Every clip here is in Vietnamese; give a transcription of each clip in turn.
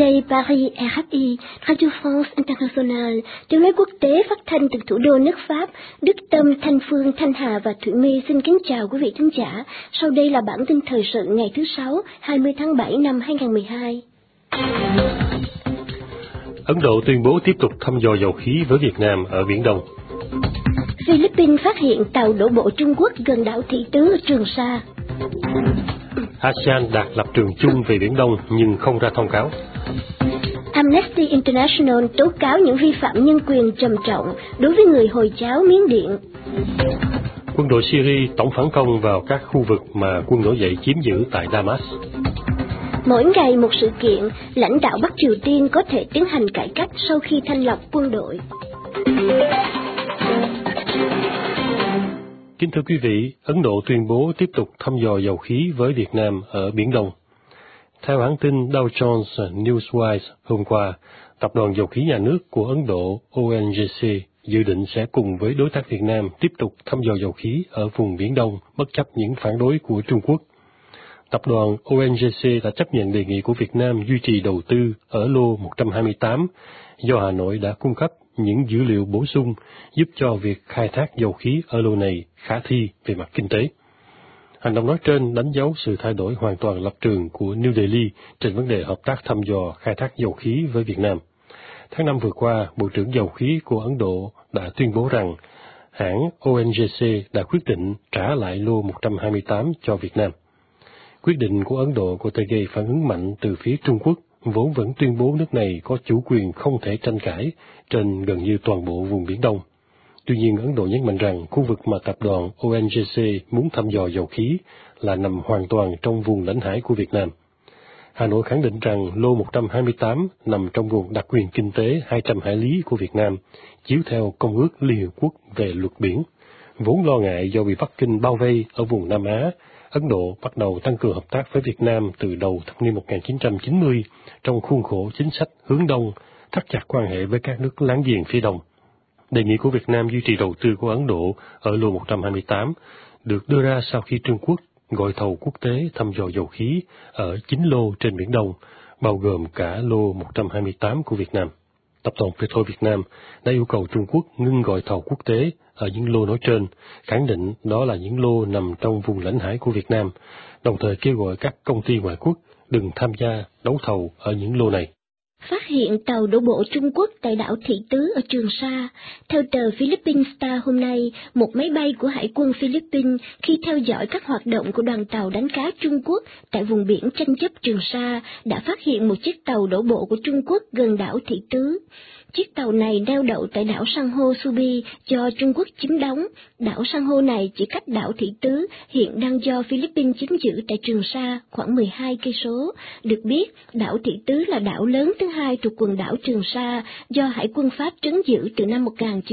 đây Paris RFI, Radio France Internationale, tiếng nói quốc tế phát thanh từ thủ đô nước Pháp, Đức Tâm, Thanh Phương, Thanh Hà và Thủy My xin kính chào quý vị thính giả. Sau đây là bản tin thời sự ngày thứ Sáu, 20 tháng 7 năm 2012. Ấn Độ tuyên bố tiếp tục thăm dò dầu khí với Việt Nam ở Biển Đông. Philippines phát hiện tàu đổ bộ Trung Quốc gần đảo Thị Tứ ở Trường Sa. ASEAN đạt lập trường chung về Biển Đông nhưng không ra thông cáo. Amnesty International tố cáo những vi phạm nhân quyền trầm trọng đối với người Hồi giáo Miến Điện. Quân đội Syria tổng phản công vào các khu vực mà quân nổi dậy chiếm giữ tại Damas. Mỗi ngày một sự kiện, lãnh đạo Bắc Triều Tiên có thể tiến hành cải cách sau khi thanh lọc quân đội. Kính thưa quý vị, Ấn Độ tuyên bố tiếp tục thăm dò dầu khí với Việt Nam ở Biển Đông. Theo hãng tin Dow Jones Newswire hôm qua, Tập đoàn Dầu khí Nhà nước của Ấn Độ ONGC dự định sẽ cùng với đối tác Việt Nam tiếp tục thăm dò dầu khí ở vùng Biển Đông bất chấp những phản đối của Trung Quốc. Tập đoàn ONGC đã chấp nhận đề nghị của Việt Nam duy trì đầu tư ở lô 128 do Hà Nội đã cung cấp những dữ liệu bổ sung giúp cho việc khai thác dầu khí ở lô này khả thi về mặt kinh tế. Hành động nói trên đánh dấu sự thay đổi hoàn toàn lập trường của New Delhi trên vấn đề hợp tác thăm dò khai thác dầu khí với Việt Nam. Tháng 5 vừa qua, Bộ trưởng Dầu khí của Ấn Độ đã tuyên bố rằng hãng ONGC đã quyết định trả lại lô 128 cho Việt Nam. Quyết định của Ấn Độ có thể gây phản ứng mạnh từ phía Trung Quốc, vốn vẫn tuyên bố nước này có chủ quyền không thể tranh cãi trên gần như toàn bộ vùng Biển Đông. Tuy nhiên, Ấn Độ nhấn mạnh rằng khu vực mà tập đoàn ONGC muốn thăm dò dầu khí là nằm hoàn toàn trong vùng lãnh hải của Việt Nam. Hà Nội khẳng định rằng lô 128 nằm trong vùng đặc quyền kinh tế 200 hải lý của Việt Nam, chiếu theo Công ước Liên Hợp Quốc về luật biển. Vốn lo ngại do bị Bắc Kinh bao vây ở vùng Nam Á, Ấn Độ bắt đầu tăng cường hợp tác với Việt Nam từ đầu thập niên 1990 trong khuôn khổ chính sách hướng Đông, thắt chặt quan hệ với các nước láng giềng phía Đông. Đề nghị của Việt Nam duy trì đầu tư của Ấn Độ ở lô 128 được đưa ra sau khi Trung Quốc gọi thầu quốc tế thăm dò dầu khí ở 9 lô trên Biển Đông, bao gồm cả lô 128 của Việt Nam. Tập đoàn Petro Việt Nam đã yêu cầu Trung Quốc ngưng gọi thầu quốc tế ở những lô nói trên, khẳng định đó là những lô nằm trong vùng lãnh hải của Việt Nam, đồng thời kêu gọi các công ty ngoại quốc đừng tham gia đấu thầu ở những lô này. Phát hiện tàu đổ bộ Trung Quốc tại đảo Thị Tứ ở Trường Sa. Theo tờ Philippines Star hôm nay, một máy bay của Hải quân Philippines khi theo dõi các hoạt động của đoàn tàu đánh cá Trung Quốc tại vùng biển tranh chấp Trường Sa đã phát hiện một chiếc tàu đổ bộ của Trung Quốc gần đảo Thị Tứ. Chiếc tàu này neo đậu tại đảo san hô Subi do Trung Quốc chiếm đóng. Đảo san hô này chỉ cách đảo Thị Tứ hiện đang do Philippines chiếm giữ tại Trường Sa khoảng 12 cây số. Được biết, đảo Thị Tứ là đảo lớn thứ hai thuộc quần đảo Trường Sa do Hải quân Pháp trấn giữ từ năm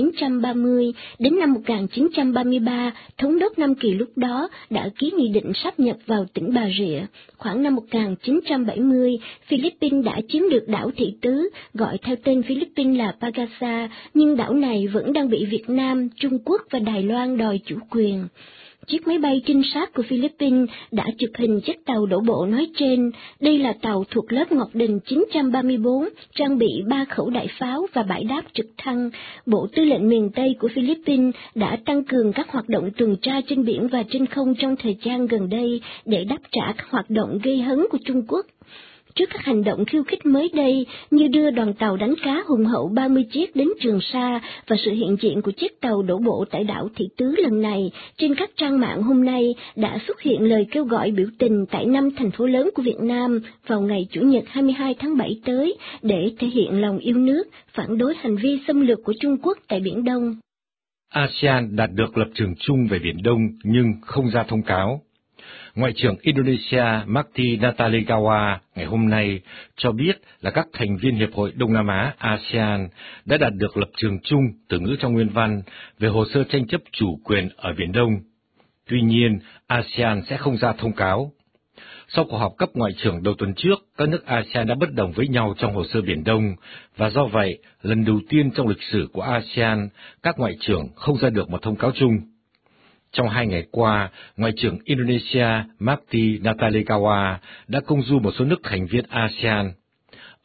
1930 đến năm 1933. Thống đốc Nam Kỳ lúc đó đã ký nghị định sáp nhập vào tỉnh Bà Rịa. Khoảng năm 1970, Philippines đã chiếm được đảo Thị Tứ, gọi theo tên Philippines là Pagasa, nhưng đảo này vẫn đang bị Việt Nam, Trung Quốc và Đài Loan đòi chủ quyền. Chiếc máy bay trinh sát của Philippines đã chụp hình chiếc tàu đổ bộ nói trên. Đây là tàu thuộc lớp Ngọc Đình 934, trang bị 3 khẩu đại pháo và bãi đáp trực thăng. Bộ Tư lệnh miền Tây của Philippines đã tăng cường các hoạt động tuần tra trên biển và trên không trong thời gian gần đây để đáp trả các hoạt động gây hấn của Trung Quốc. Trước các hành động khiêu khích mới đây như đưa đoàn tàu đánh cá hùng hậu 30 chiếc đến Trường Sa và sự hiện diện của chiếc tàu đổ bộ tại đảo Thị Tứ lần này, trên các trang mạng hôm nay đã xuất hiện lời kêu gọi biểu tình tại 5 thành phố lớn của Việt Nam vào ngày Chủ nhật 22 tháng 7 tới để thể hiện lòng yêu nước, phản đối hành vi xâm lược của Trung Quốc tại Biển Đông. ASEAN đạt được lập trường chung về Biển Đông nhưng không ra thông cáo. Ngoại trưởng Indonesia Marty Natalegawa ngày hôm nay cho biết là các thành viên Hiệp hội Đông Nam Á ASEAN đã đạt được lập trường chung từ ngữ trong nguyên văn về hồ sơ tranh chấp chủ quyền ở Biển Đông. Tuy nhiên, ASEAN sẽ không ra thông cáo. Sau cuộc họp cấp ngoại trưởng đầu tuần trước, các nước ASEAN đã bất đồng với nhau trong hồ sơ Biển Đông, và do vậy, lần đầu tiên trong lịch sử của ASEAN, các ngoại trưởng không ra được một thông cáo chung. Trong 2 ngày qua, Ngoại trưởng Indonesia Marty Natalegawa đã công du một số nước thành viên ASEAN.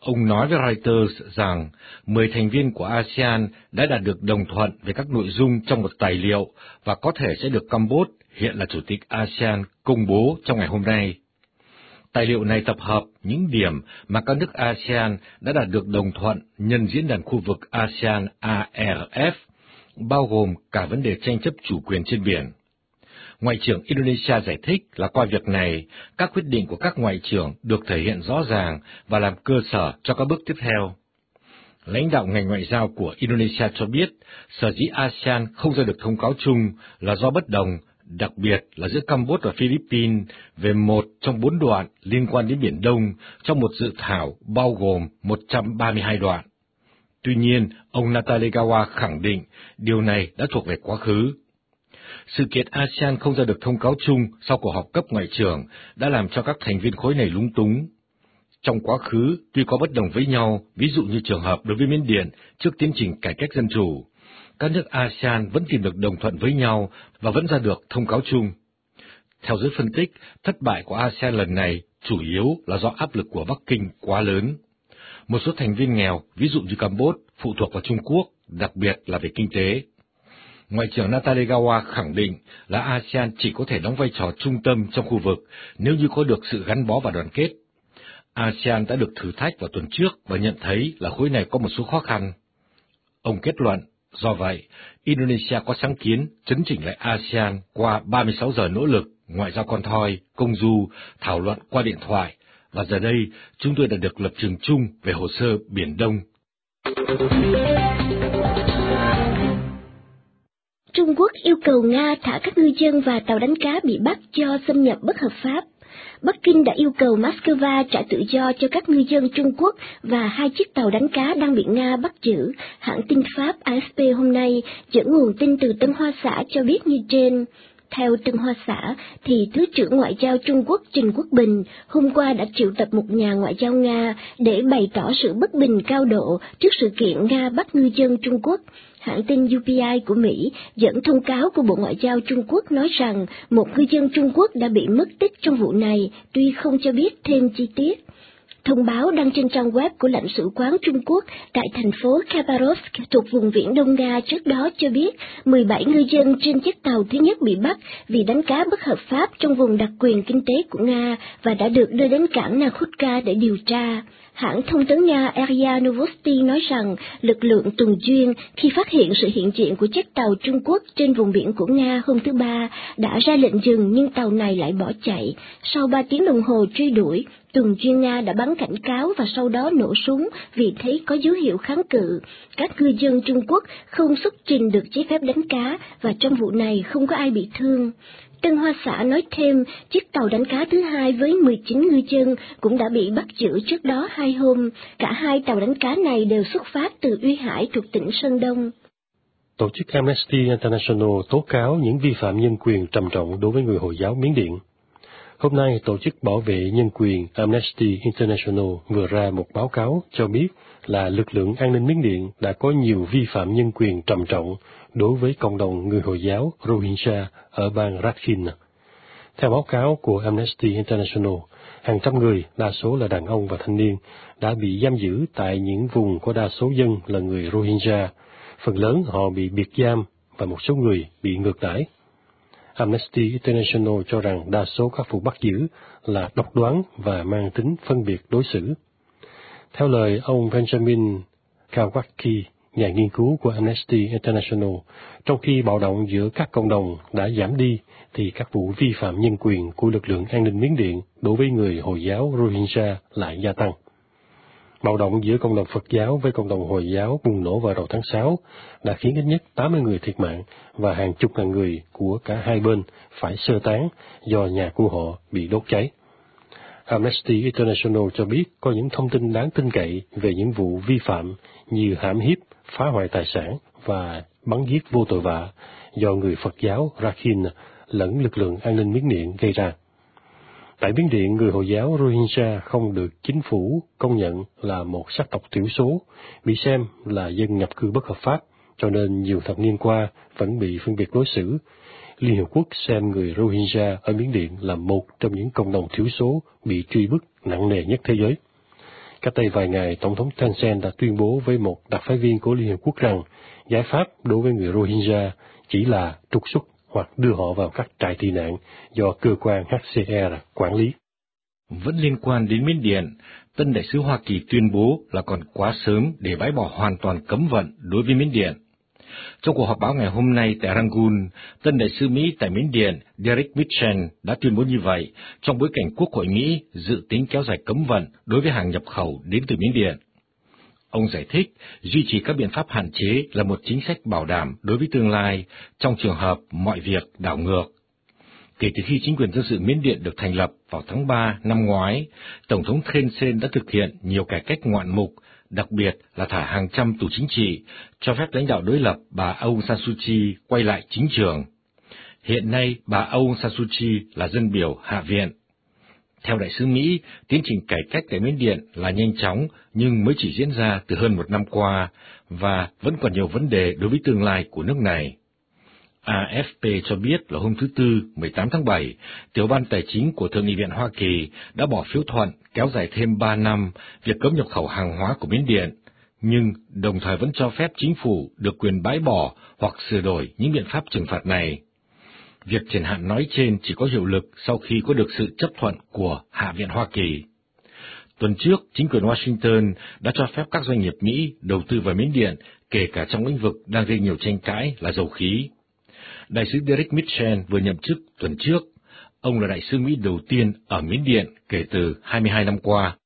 Ông nói với Reuters rằng 10 thành viên của ASEAN đã đạt được đồng thuận về các nội dung trong một tài liệu và có thể sẽ được Campuchia, hiện là Chủ tịch ASEAN, công bố trong ngày hôm nay. Tài liệu này tập hợp những điểm mà các nước ASEAN đã đạt được đồng thuận nhân diễn đàn khu vực ASEAN-ARF, bao gồm cả vấn đề tranh chấp chủ quyền trên biển. Ngoại trưởng Indonesia giải thích là qua việc này, các quyết định của các ngoại trưởng được thể hiện rõ ràng và làm cơ sở cho các bước tiếp theo. Lãnh đạo ngành ngoại giao của Indonesia cho biết, sở dĩ ASEAN không ra được thông cáo chung là do bất đồng, đặc biệt là giữa Campuchia và Philippines về một trong 4 đoạn liên quan đến Biển Đông trong một dự thảo bao gồm 132 đoạn. Tuy nhiên, ông Natalegawa khẳng định điều này đã thuộc về quá khứ. Sự kiện ASEAN không ra được thông cáo chung sau cuộc họp cấp ngoại trưởng đã làm cho các thành viên khối này lúng túng. Trong quá khứ, tuy có bất đồng với nhau, ví dụ như trường hợp đối với Miến Điện trước tiến trình cải cách dân chủ, các nước ASEAN vẫn tìm được đồng thuận với nhau và vẫn ra được thông cáo chung. Theo giới phân tích, thất bại của ASEAN lần này chủ yếu là do áp lực của Bắc Kinh quá lớn. Một số thành viên nghèo, ví dụ như Campuchia, phụ thuộc vào Trung Quốc, đặc biệt là về kinh tế. Ngoại trưởng Natalegawa khẳng định là ASEAN chỉ có thể đóng vai trò trung tâm trong khu vực nếu như có được sự gắn bó và đoàn kết. ASEAN đã được thử thách vào tuần trước và nhận thấy là khối này có một số khó khăn. Ông kết luận, do vậy, Indonesia có sáng kiến chấn chỉnh lại ASEAN qua 36 giờ nỗ lực, ngoại giao con thoi, công du, thảo luận qua điện thoại, và giờ đây chúng tôi đã được lập trường chung về hồ sơ Biển Đông. Trung Quốc yêu cầu Nga thả các ngư dân và tàu đánh cá bị bắt do xâm nhập bất hợp pháp. Bắc Kinh đã yêu cầu Moscow trả tự do cho các ngư dân Trung Quốc và 2 chiếc tàu đánh cá đang bị Nga bắt giữ. Hãng tin Pháp AFP hôm nay dẫn nguồn tin từ Tân Hoa Xã cho biết như trên. Theo Tân Hoa Xã, thì Thứ trưởng Ngoại giao Trung Quốc Trình Quốc Bình hôm qua đã triệu tập một nhà ngoại giao Nga để bày tỏ sự bất bình cao độ trước sự kiện Nga bắt ngư dân Trung Quốc. Hãng tin UPI của Mỹ dẫn thông cáo của Bộ Ngoại giao Trung Quốc nói rằng một ngư dân Trung Quốc đã bị mất tích trong vụ này, tuy không cho biết thêm chi tiết. Thông báo đăng trên trang web của lãnh sự quán Trung Quốc tại thành phố Khabarovsk thuộc vùng viễn Đông Nga trước đó cho biết 17 ngư dân trên chiếc tàu thứ nhất bị bắt vì đánh cá bất hợp pháp trong vùng đặc quyền kinh tế của Nga và đã được đưa đến cảng Nakhutka để điều tra. Hãng thông tấn Nga RIA Novosti nói rằng lực lượng tuần duyên khi phát hiện sự hiện diện của chiếc tàu Trung Quốc trên vùng biển của Nga hôm thứ Ba đã ra lệnh dừng nhưng tàu này lại bỏ chạy. Sau 3 tiếng đồng hồ truy đuổi, tuần duyên Nga đã bắn cảnh cáo và sau đó nổ súng vì thấy có dấu hiệu kháng cự. Các ngư dân Trung Quốc không xuất trình được giấy phép đánh cá và trong vụ này không có ai bị thương. Tân Hoa Xã nói thêm, chiếc tàu đánh cá thứ hai với 19 ngư dân cũng đã bị bắt giữ trước đó 2 hôm. Cả 2 tàu đánh cá này đều xuất phát từ Uy Hải thuộc tỉnh Sơn Đông. Tổ chức Amnesty International tố cáo những vi phạm nhân quyền trầm trọng đối với người Hồi giáo Miến Điện. Hôm nay, Tổ chức Bảo vệ Nhân quyền Amnesty International vừa ra một báo cáo cho biết là lực lượng an ninh Miến Điện đã có nhiều vi phạm nhân quyền trầm trọng đối với cộng đồng người Hồi giáo Rohingya ở bang Rakhine. Theo báo cáo của Amnesty International, hàng trăm người, đa số là đàn ông và thanh niên, đã bị giam giữ tại những vùng có đa số dân là người Rohingya. Phần lớn họ bị biệt giam và một số người bị ngược đãi. Amnesty International cho rằng đa số các vụ bắt giữ là độc đoán và mang tính phân biệt đối xử. Theo lời ông Benjamin Kawacki, nhà nghiên cứu của Amnesty International, trong khi bạo động giữa các cộng đồng đã giảm đi, thì các vụ vi phạm nhân quyền của lực lượng an ninh Miến Điện đối với người Hồi giáo Rohingya lại gia tăng. Bạo động giữa cộng đồng Phật giáo với cộng đồng Hồi giáo bùng nổ vào đầu tháng 6 đã khiến ít nhất 80 người thiệt mạng và hàng chục ngàn người của cả hai bên phải sơ tán do nhà của họ bị đốt cháy. Amnesty International cho biết có những thông tin đáng tin cậy về những vụ vi phạm như hãm hiếp, phá hoại tài sản và bắn giết vô tội vạ do người Phật giáo Rakhine lẫn lực lượng an ninh Miến Điện gây ra. Tại Miến Điện, người Hồi giáo Rohingya không được chính phủ công nhận là một sắc tộc thiểu số, bị xem là dân nhập cư bất hợp pháp, cho nên nhiều thập niên qua vẫn bị phân biệt đối xử. Liên Hợp Quốc xem người Rohingya ở Miến Điện là một trong những cộng đồng thiểu số bị truy bức nặng nề nhất thế giới. Cách đây vài ngày, Tổng thống Thein Sein đã tuyên bố với một đặc phái viên của Liên Hiệp Quốc rằng giải pháp đối với người Rohingya chỉ là trục xuất hoặc đưa họ vào các trại tị nạn do cơ quan HCR quản lý. Vẫn liên quan đến Miến Điện, tân đại sứ Hoa Kỳ tuyên bố là còn quá sớm để bãi bỏ hoàn toàn cấm vận đối với Miến Điện. Trong cuộc họp báo ngày hôm nay tại Rangoon, tân đại sứ Mỹ tại Miến Điện Derek Mitchell đã tuyên bố như vậy trong bối cảnh Quốc hội Mỹ dự tính kéo dài cấm vận đối với hàng nhập khẩu đến từ Miến Điện. Ông giải thích, duy trì các biện pháp hạn chế là một chính sách bảo đảm đối với tương lai trong trường hợp mọi việc đảo ngược. Kể từ khi chính quyền dân sự Miến Điện được thành lập vào tháng 3 năm ngoái, Tổng thống Thein Sein đã thực hiện nhiều cải cách ngoạn mục, đặc biệt là thả hàng trăm tù chính trị, cho phép lãnh đạo đối lập bà Aung San Suu Kyi quay lại chính trường. Hiện nay, bà Aung San Suu Kyi là dân biểu Hạ viện. Theo đại sứ Mỹ, tiến trình cải cách tại Miến Điện là nhanh chóng nhưng mới chỉ diễn ra từ hơn một năm qua và vẫn còn nhiều vấn đề đối với tương lai của nước này. AFP cho biết là hôm thứ Tư, 18 tháng 7, Tiểu ban Tài chính của Thượng nghị viện Hoa Kỳ đã bỏ phiếu thuận kéo dài thêm 3 năm việc cấm nhập khẩu hàng hóa của Miến Điện, nhưng đồng thời vẫn cho phép chính phủ được quyền bãi bỏ hoặc sửa đổi những biện pháp trừng phạt này. Việc triển hạn nói trên chỉ có hiệu lực sau khi có được sự chấp thuận của Hạ viện Hoa Kỳ. Tuần trước, chính quyền Washington đã cho phép các doanh nghiệp Mỹ đầu tư vào Miến Điện, kể cả trong lĩnh vực đang gây nhiều tranh cãi là dầu khí. Đại sứ Derek Mitchell vừa nhậm chức tuần trước. Ông là đại sứ Mỹ đầu tiên ở Miến Điện kể từ 22 năm qua.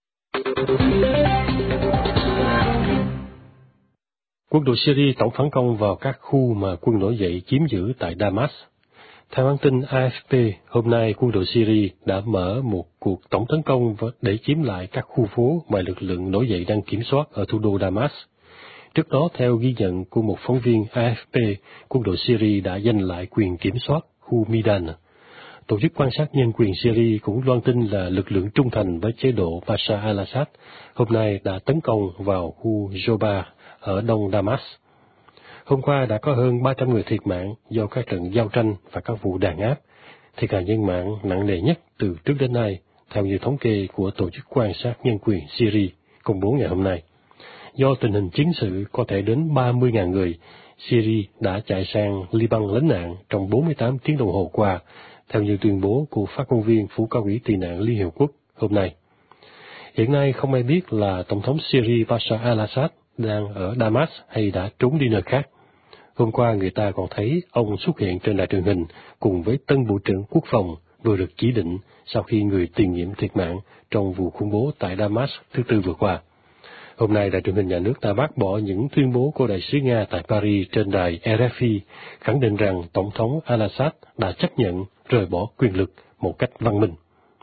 Quân đội Syria tổng phản công vào các khu mà quân nổi dậy chiếm giữ tại Damas. Theo hãng tin AFP, hôm nay quân đội Syria đã mở một cuộc tổng tấn công để chiếm lại các khu phố mà lực lượng nổi dậy đang kiểm soát ở thủ đô Damas. Trước đó, theo ghi nhận của một phóng viên AFP, quân đội Syria đã giành lại quyền kiểm soát khu Midan. Tổ chức quan sát nhân quyền Syria cũng loan tin là lực lượng trung thành với chế độ Bashar al-Assad hôm nay đã tấn công vào khu Joba ở đông Damas. Hôm qua đã có hơn 300 người thiệt mạng do các trận giao tranh và các vụ đàn áp, thiệt hại nhân mạng nặng nề nhất từ trước đến nay, theo như thống kê của Tổ chức quan sát nhân quyền Syria công bố ngày hôm nay. Do tình hình chiến sự có thể đến 30.000 người, Syria đã chạy sang Liban lánh nạn trong 48 tiếng đồng hồ qua, theo như tuyên bố của phát ngôn viên Phủ Cao ủy Tị nạn Liên Hiệp Quốc hôm nay. Hiện nay không ai biết là Tổng thống Syria Bashar al-Assad đang ở Damas hay đã trốn đi nơi khác. Hôm qua người ta còn thấy ông xuất hiện trên đài truyền hình cùng với tân Bộ trưởng Quốc phòng vừa được chỉ định sau khi người tiền nhiệm thiệt mạng trong vụ khủng bố tại Damas thứ Tư vừa qua. Hôm nay, đài truyền hình nhà nước ta bác bỏ những tuyên bố của đại sứ Nga tại Paris trên đài RFI, khẳng định rằng Tổng thống al-Assad đã chấp nhận rời bỏ quyền lực một cách văn minh.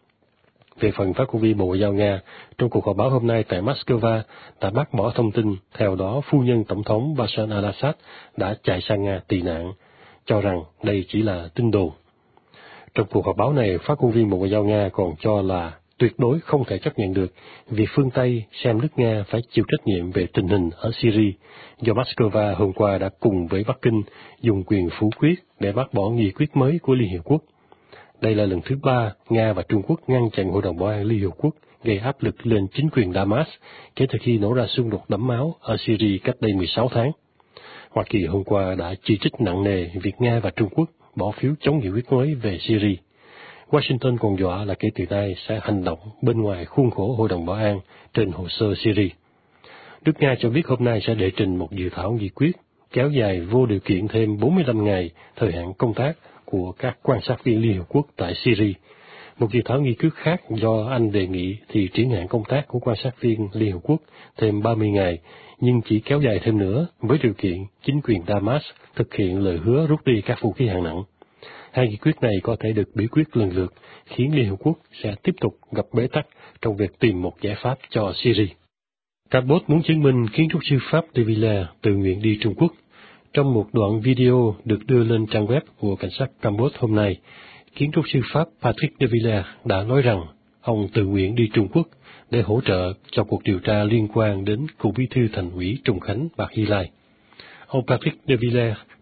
Về phần phát ngôn viên Bộ Ngoại giao Nga, trong cuộc họp báo hôm nay tại Moscow, đã bác bỏ thông tin, theo đó phu nhân Tổng thống Bashar al-Assad đã chạy sang Nga tị nạn, cho rằng đây chỉ là tin đồn. Trong cuộc họp báo này, phát ngôn viên Bộ Ngoại giao Nga còn cho là tuyệt đối không thể chấp nhận được việc phương Tây xem nước Nga phải chịu trách nhiệm về tình hình ở Syria, do Moscow hôm qua đã cùng với Bắc Kinh dùng quyền phủ quyết để bác bỏ nghị quyết mới của Liên Hiệp Quốc. Đây là lần thứ 3 Nga và Trung Quốc ngăn chặn Hội đồng Bảo an Liên Hiệp Quốc gây áp lực lên chính quyền Damas kể từ khi nổ ra xung đột đẫm máu ở Syria cách đây 16 tháng. Hoa Kỳ hôm qua đã chỉ trích nặng nề việc Nga và Trung Quốc bỏ phiếu chống nghị quyết mới về Syria. Washington còn dọa là kể từ nay sẽ hành động bên ngoài khuôn khổ Hội đồng Bảo an trên hồ sơ Syria. Nước Nga cho biết hôm nay sẽ đệ trình một dự thảo nghị quyết kéo dài vô điều kiện thêm 45 ngày thời hạn công tác của các quan sát viên Liên Hợp Quốc tại Syria. Một dự thảo nghị quyết khác do Anh đề nghị thì triển hạn công tác của quan sát viên Liên Hợp Quốc thêm 30 ngày, nhưng chỉ kéo dài thêm nữa với điều kiện chính quyền Damas thực hiện lời hứa rút đi các vũ khí hạng nặng. Hai nghị quyết này có thể được biểu quyết lần lượt, khiến Liên Hợp Quốc sẽ tiếp tục gặp bế tắc trong việc tìm một giải pháp cho Syria. Campuchia muốn chứng minh kiến trúc sư Pháp de Villers tự nguyện đi Trung Quốc. Trong một đoạn video được đưa lên trang web của cảnh sát Campuchia hôm nay, kiến trúc sư Pháp Patrick de Villers đã nói rằng ông tự nguyện đi Trung Quốc để hỗ trợ cho cuộc điều tra liên quan đến cựu bí thư thành ủy Trùng Khánh Bạc Hy Lai. Ông Patrick de Villers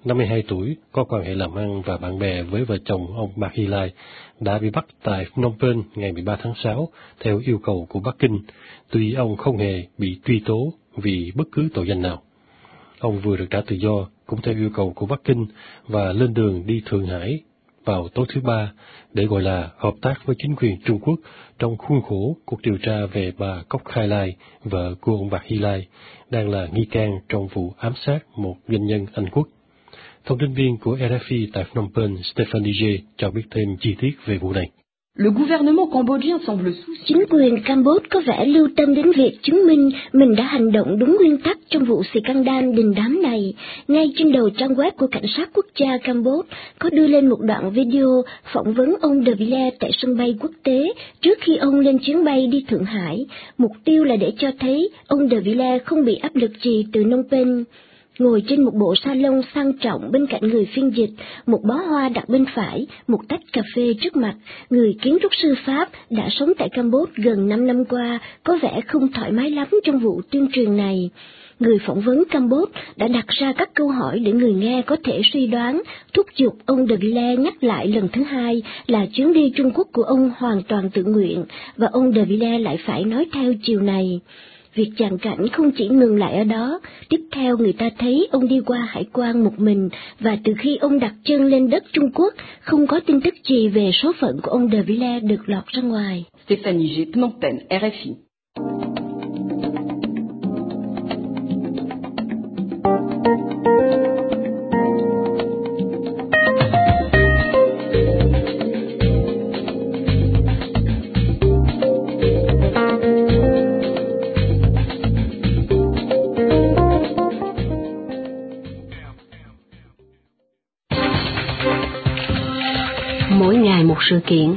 52 tuổi, có quan hệ làm ăn và bạn bè với vợ chồng ông Park Hee-lai, đã bị bắt tại Phnom Penh ngày 13 tháng 6 theo yêu cầu của Bắc Kinh, tuy ông không hề bị truy tố vì bất cứ tội danh nào. Ông vừa được trả tự do cũng theo yêu cầu của Bắc Kinh và lên đường đi Thượng Hải vào tối thứ Ba để gọi là hợp tác với chính quyền Trung Quốc trong khuôn khổ cuộc điều tra về bà Kok Khai Lai, vợ của ông Park Hee-lai, đang là nghi can trong vụ ám sát một doanh nhân Anh Quốc. Thông tin viên của RFI tại Phnom Penh, Stéphane Didier, cho biết thêm chi tiết về vụ này. Le gouvernement cambodgien semble Chính quyền Campuchia có vẻ lưu tâm đến việc chứng minh mình đã hành động đúng nguyên tắc trong vụ scandal đình đám này. Ngay trên đầu trang web của Cảnh sát quốc gia Campuchia có đưa lên một đoạn video phỏng vấn ông De Villers tại sân bay quốc tế trước khi ông lên chuyến bay đi Thượng Hải. Mục tiêu là để cho thấy ông De Villers không bị áp lực gì từ Phnom Penh. Ngồi trên một bộ salon sang trọng bên cạnh người phiên dịch, một bó hoa đặt bên phải, một tách cà phê trước mặt, người kiến trúc sư Pháp đã sống tại Campuchia gần 5 năm qua có vẻ không thoải mái lắm trong vụ tuyên truyền này. Người phỏng vấn Campuchia đã đặt ra các câu hỏi để người nghe có thể suy đoán, thúc giục ông De Villers nhắc lại lần thứ hai là chuyến đi Trung Quốc của ông hoàn toàn tự nguyện, và ông De Villers lại phải nói theo chiều này. Việc chàng cảnh không chỉ ngừng lại ở đó, tiếp theo người ta thấy ông đi qua hải quan một mình, và từ khi ông đặt chân lên đất Trung Quốc, không có tin tức gì về số phận của ông De Villers được lọt ra ngoài. Stéphane Didier, Phnom Penh, RFI. Mỗi ngày một sự kiện.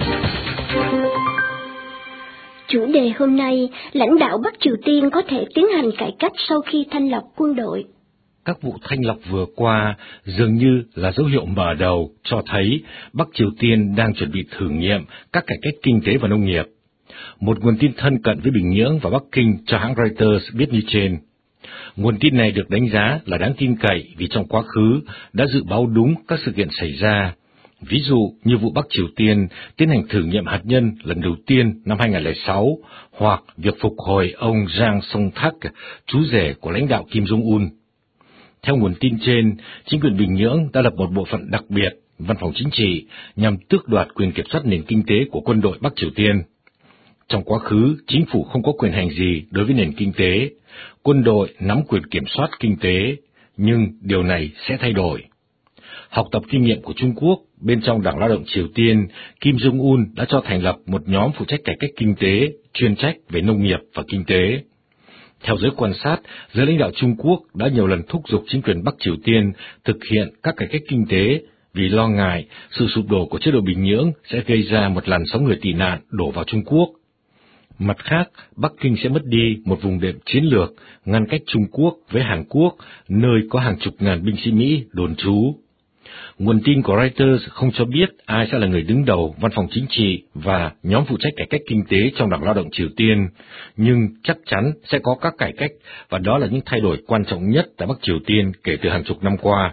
Chủ đề hôm nay, lãnh đạo Bắc Triều Tiên có thể tiến hành cải cách sau khi thanh lọc quân đội. Các vụ thanh lọc vừa qua dường như là dấu hiệu mở đầu cho thấy Bắc Triều Tiên đang chuẩn bị thử nghiệm các cải cách kinh tế và nông nghiệp. Một nguồn tin thân cận với Bình Nhưỡng và Bắc Kinh cho hãng Reuters biết như trên. Nguồn tin này được đánh giá là đáng tin cậy vì trong quá khứ đã dự báo đúng các sự kiện xảy ra. Ví dụ như vụ Bắc Triều Tiên tiến hành thử nghiệm hạt nhân lần đầu tiên năm 2006, hoặc việc phục hồi ông Jang Song-thak, chú rể của lãnh đạo Kim Jong-un. Theo nguồn tin trên, chính quyền Bình Nhưỡng đã lập một bộ phận đặc biệt, văn phòng chính trị, nhằm tước đoạt quyền kiểm soát nền kinh tế của quân đội Bắc Triều Tiên. Trong quá khứ, chính phủ không có quyền hành gì đối với nền kinh tế, quân đội nắm quyền kiểm soát kinh tế, nhưng điều này sẽ thay đổi. Học tập kinh nghiệm của Trung Quốc, bên trong Đảng Lao động Triều Tiên, Kim Jong-un đã cho thành lập một nhóm phụ trách cải cách kinh tế, chuyên trách về nông nghiệp và kinh tế. Theo giới quan sát, giới lãnh đạo Trung Quốc đã nhiều lần thúc giục chính quyền Bắc Triều Tiên thực hiện các cải cách kinh tế vì lo ngại sự sụp đổ của chế độ Bình Nhưỡng sẽ gây ra một làn sóng người tị nạn đổ vào Trung Quốc. Mặt khác, Bắc Kinh sẽ mất đi một vùng đệm chiến lược ngăn cách Trung Quốc với Hàn Quốc, nơi có hàng chục ngàn binh sĩ Mỹ đồn trú. Nguồn tin của Reuters không cho biết ai sẽ là người đứng đầu văn phòng chính trị và nhóm phụ trách cải cách kinh tế trong Đảng Lao động Triều Tiên, nhưng chắc chắn sẽ có các cải cách, và đó là những thay đổi quan trọng nhất tại Bắc Triều Tiên kể từ hàng chục năm qua.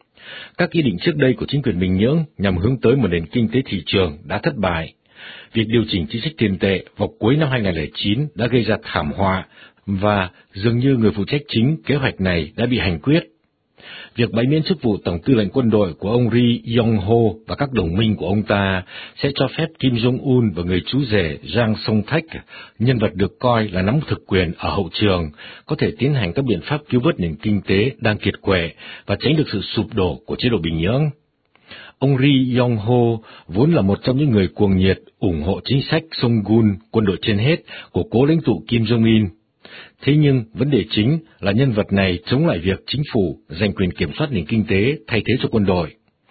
Các ý định trước đây của chính quyền Bình Nhưỡng nhằm hướng tới một nền kinh tế thị trường đã thất bại. Việc điều chỉnh chính sách tiền tệ vào cuối năm 2009 đã gây ra thảm họa, và dường như người phụ trách chính kế hoạch này đã bị hành quyết. Việc bãi miễn chức vụ Tổng tư lệnh quân đội của ông Ri Yong-ho và các đồng minh của ông ta sẽ cho phép Kim Jong-un và người chú rể Jang Song-thak, nhân vật được coi là nắm thực quyền ở hậu trường, có thể tiến hành các biện pháp cứu vớt nền kinh tế đang kiệt quệ và tránh được sự sụp đổ của chế độ Bình Nhưỡng. Ông Ri Yong-ho vốn là một trong những người cuồng nhiệt ủng hộ chính sách Songun, quân đội trên hết, của cố lãnh tụ Kim Jong-un. Thế nhưng, vấn đề chính là nhân vật này chống lại việc chính phủ giành quyền kiểm soát nền kinh tế thay thế cho quân đội.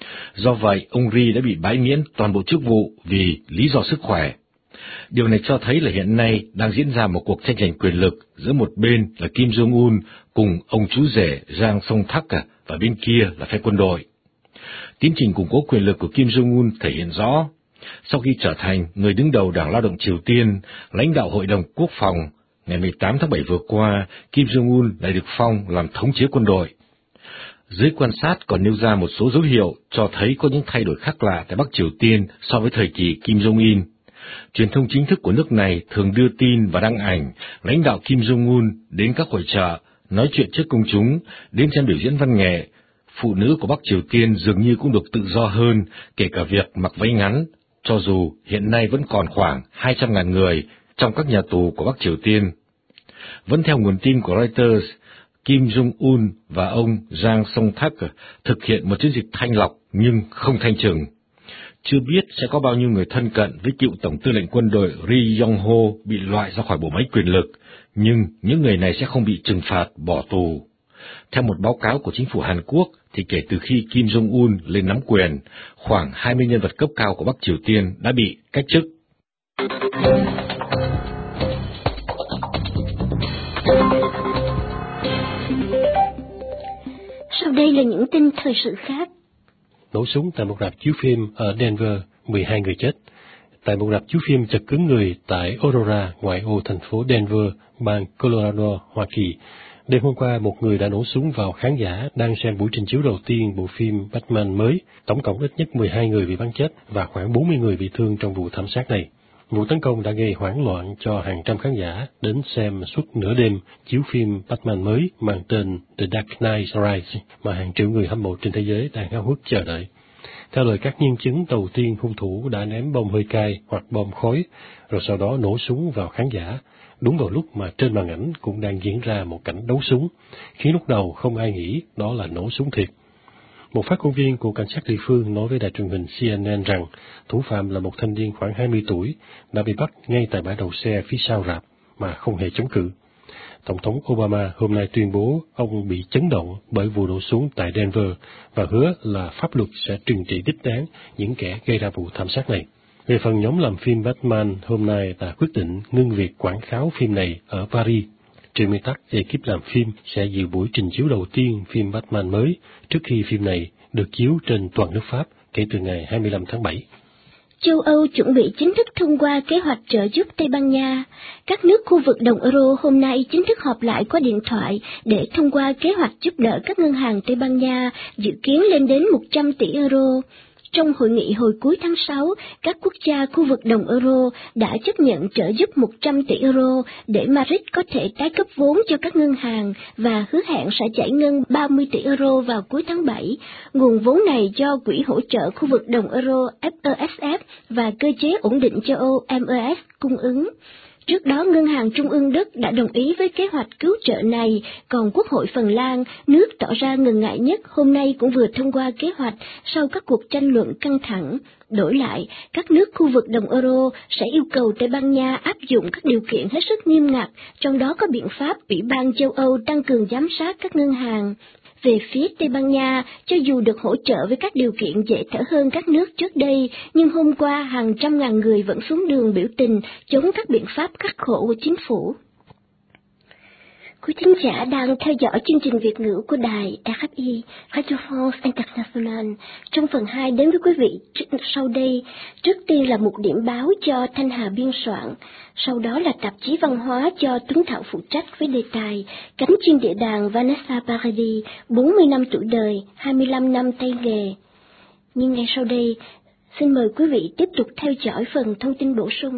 Do vậy, ông Ri đã bị bãi miễn toàn bộ chức vụ vì lý do sức khỏe. Điều này cho thấy là hiện nay đang diễn ra một cuộc tranh giành quyền lực giữa một bên là Kim Jong-un cùng ông chú rể Jang Song-thak và bên kia là phe quân đội. Tiến trình củng cố quyền lực của Kim Jong-un thể hiện rõ. Sau khi trở thành người đứng đầu Đảng Lao động Triều Tiên, lãnh đạo Hội đồng Quốc phòng, ngày 18 tháng 7 vừa qua, Kim Jong-un lại được phong làm thống chế quân đội. Giới quan sát còn nêu ra một số dấu hiệu cho thấy có những thay đổi khác lạ tại Bắc Triều Tiên so với thời kỳ Kim Jong-un. Truyền thông chính thức của nước này thường đưa tin và đăng ảnh lãnh đạo Kim Jong-un đến các hội chợ, nói chuyện trước công chúng, đến xem biểu diễn văn nghệ. Phụ nữ của Bắc Triều Tiên dường như cũng được tự do hơn, kể cả việc mặc váy ngắn, cho dù hiện nay vẫn còn khoảng 200.000 người trong các nhà tù của Bắc Triều Tiên. Vẫn theo nguồn tin của Reuters, Kim Jong-un và ông Jang Song-thak thực hiện một chiến dịch thanh lọc nhưng không thanh trừng. Chưa biết sẽ có bao nhiêu người thân cận với cựu Tổng tư lệnh quân đội Ri Yong-ho bị loại ra khỏi bộ máy quyền lực, nhưng những người này sẽ không bị trừng phạt, bỏ tù. Theo một báo cáo của chính phủ Hàn Quốc, thì kể từ khi Kim Jong-un lên nắm quyền, khoảng 20 nhân vật cấp cao của Bắc Triều Tiên đã bị cách chức. Sau đây là những tin thời sự khác. Nổ súng tại một rạp chiếu phim ở Denver, 12 người chết. Tại một rạp chiếu phim chật cứng người tại Aurora, ngoại ô thành phố Denver, bang Colorado, Hoa Kỳ, đêm hôm qua một người đã nổ súng vào khán giả đang xem buổi trình chiếu đầu tiên bộ phim Batman mới. Tổng cộng ít nhất 12 người bị bắn chết và khoảng 40 người bị thương trong vụ thảm sát này. Vụ tấn công đã gây hoảng loạn cho hàng trăm khán giả đến xem suốt nửa đêm chiếu phim Batman mới mang tên The Dark Knight Rises mà hàng triệu người hâm mộ trên thế giới đang háo hức chờ đợi. Theo lời các nhân chứng, đầu tiên hung thủ đã ném bom hơi cay hoặc bom khói, rồi sau đó nổ súng vào khán giả, đúng vào lúc mà trên màn ảnh cũng đang diễn ra một cảnh đấu súng, khiến lúc đầu không ai nghĩ đó là nổ súng thiệt. Một phát ngôn viên của cảnh sát địa phương nói với đài truyền hình CNN rằng thủ phạm là một thanh niên khoảng 20 tuổi đã bị bắt ngay tại bãi đậu xe phía sau rạp mà không hề chống cự. Tổng thống Obama hôm nay tuyên bố ông bị chấn động bởi vụ nổ súng tại Denver và hứa là pháp luật sẽ trừng trị đích đáng những kẻ gây ra vụ thảm sát này. Về phần nhóm làm phim Batman, hôm nay đã quyết định ngưng việc quảng cáo phim này ở Paris. Trên nguyên tắc, ekip làm phim sẽ dự buổi trình chiếu đầu tiên phim Batman mới trước khi phim này được chiếu trên toàn nước Pháp kể từ ngày 25 tháng 7. Châu Âu chuẩn bị chính thức thông qua kế hoạch trợ giúp Tây Ban Nha. Các nước khu vực đồng euro hôm nay chính thức họp lại qua điện thoại để thông qua kế hoạch giúp đỡ các ngân hàng Tây Ban Nha, dự kiến lên đến 100 tỷ euro. Trong hội nghị hồi cuối tháng 6, các quốc gia khu vực đồng euro đã chấp nhận trợ giúp 100 tỷ euro để Madrid có thể tái cấp vốn cho các ngân hàng và hứa hẹn sẽ giải ngân 30 tỷ euro vào cuối tháng 7. Nguồn vốn này do Quỹ hỗ trợ khu vực đồng euro FESF và Cơ chế ổn định châu Âu MES cung ứng. Trước đó, Ngân hàng Trung ương Đức đã đồng ý với kế hoạch cứu trợ này, còn Quốc hội Phần Lan, nước tỏ ra ngần ngại nhất, hôm nay cũng vừa thông qua kế hoạch sau các cuộc tranh luận căng thẳng. Đổi lại, các nước khu vực đồng euro sẽ yêu cầu Tây Ban Nha áp dụng các điều kiện hết sức nghiêm ngặt, trong đó có biện pháp Ủy ban châu Âu tăng cường giám sát các ngân hàng. Về phía Tây Ban Nha, cho dù được hỗ trợ với các điều kiện dễ thở hơn các nước trước đây, nhưng hôm qua hàng trăm ngàn người vẫn xuống đường biểu tình chống các biện pháp khắc khổ của chính phủ. Quý thính giả đang theo dõi chương trình Việt ngữ của đài RFI, Radio France International. Trong phần 2 đến với quý vị sau đây, trước tiên là một điểm báo do Thanh Hà biên soạn, sau đó là tạp chí văn hóa do Tuấn Thảo phụ trách với đề tài Cánh chim địa đàng Vanessa Paradis, 40 năm tuổi đời, 25 năm tay nghề. Nhưng ngay sau đây, xin mời quý vị tiếp tục theo dõi phần thông tin bổ sung.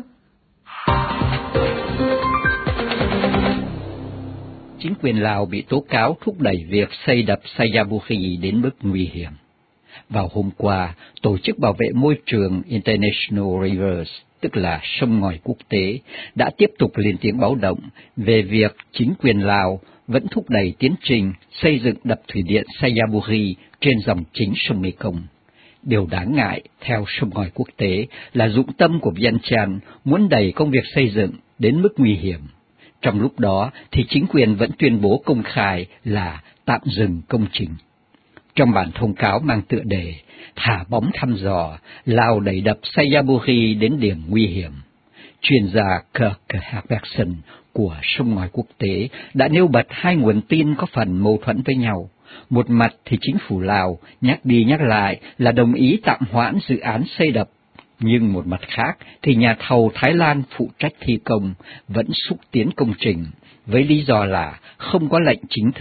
Chính quyền Lào bị tố cáo thúc đẩy việc xây đập Sayaburi đến mức nguy hiểm. Vào hôm qua, Tổ chức Bảo vệ Môi trường International Rivers, tức là sông ngòi quốc tế, đã tiếp tục lên tiếng báo động về việc chính quyền Lào vẫn thúc đẩy tiến trình xây dựng đập thủy điện Sayaburi trên dòng chính sông Mekong. Điều đáng ngại, theo sông ngòi quốc tế, là dụng tâm của Vientiane muốn đẩy công việc xây dựng đến mức nguy hiểm. Trong lúc đó thì chính quyền vẫn tuyên bố công khai là tạm dừng công trình. Trong bản thông cáo mang tựa đề Thả bóng thăm dò, Lào đẩy đập Sayaburi đến điểm nguy hiểm, chuyên gia Kirk Haberson của sông ngòi quốc tế đã nêu bật hai nguồn tin có phần mâu thuẫn với nhau. Một mặt thì chính phủ Lào nhắc đi nhắc lại là đồng ý tạm hoãn dự án xây đập, nhưng một mặt khác thì nhà thầu Thái Lan phụ trách thi công vẫn xúc tiến công trình với lý do là không có lệnh chính thức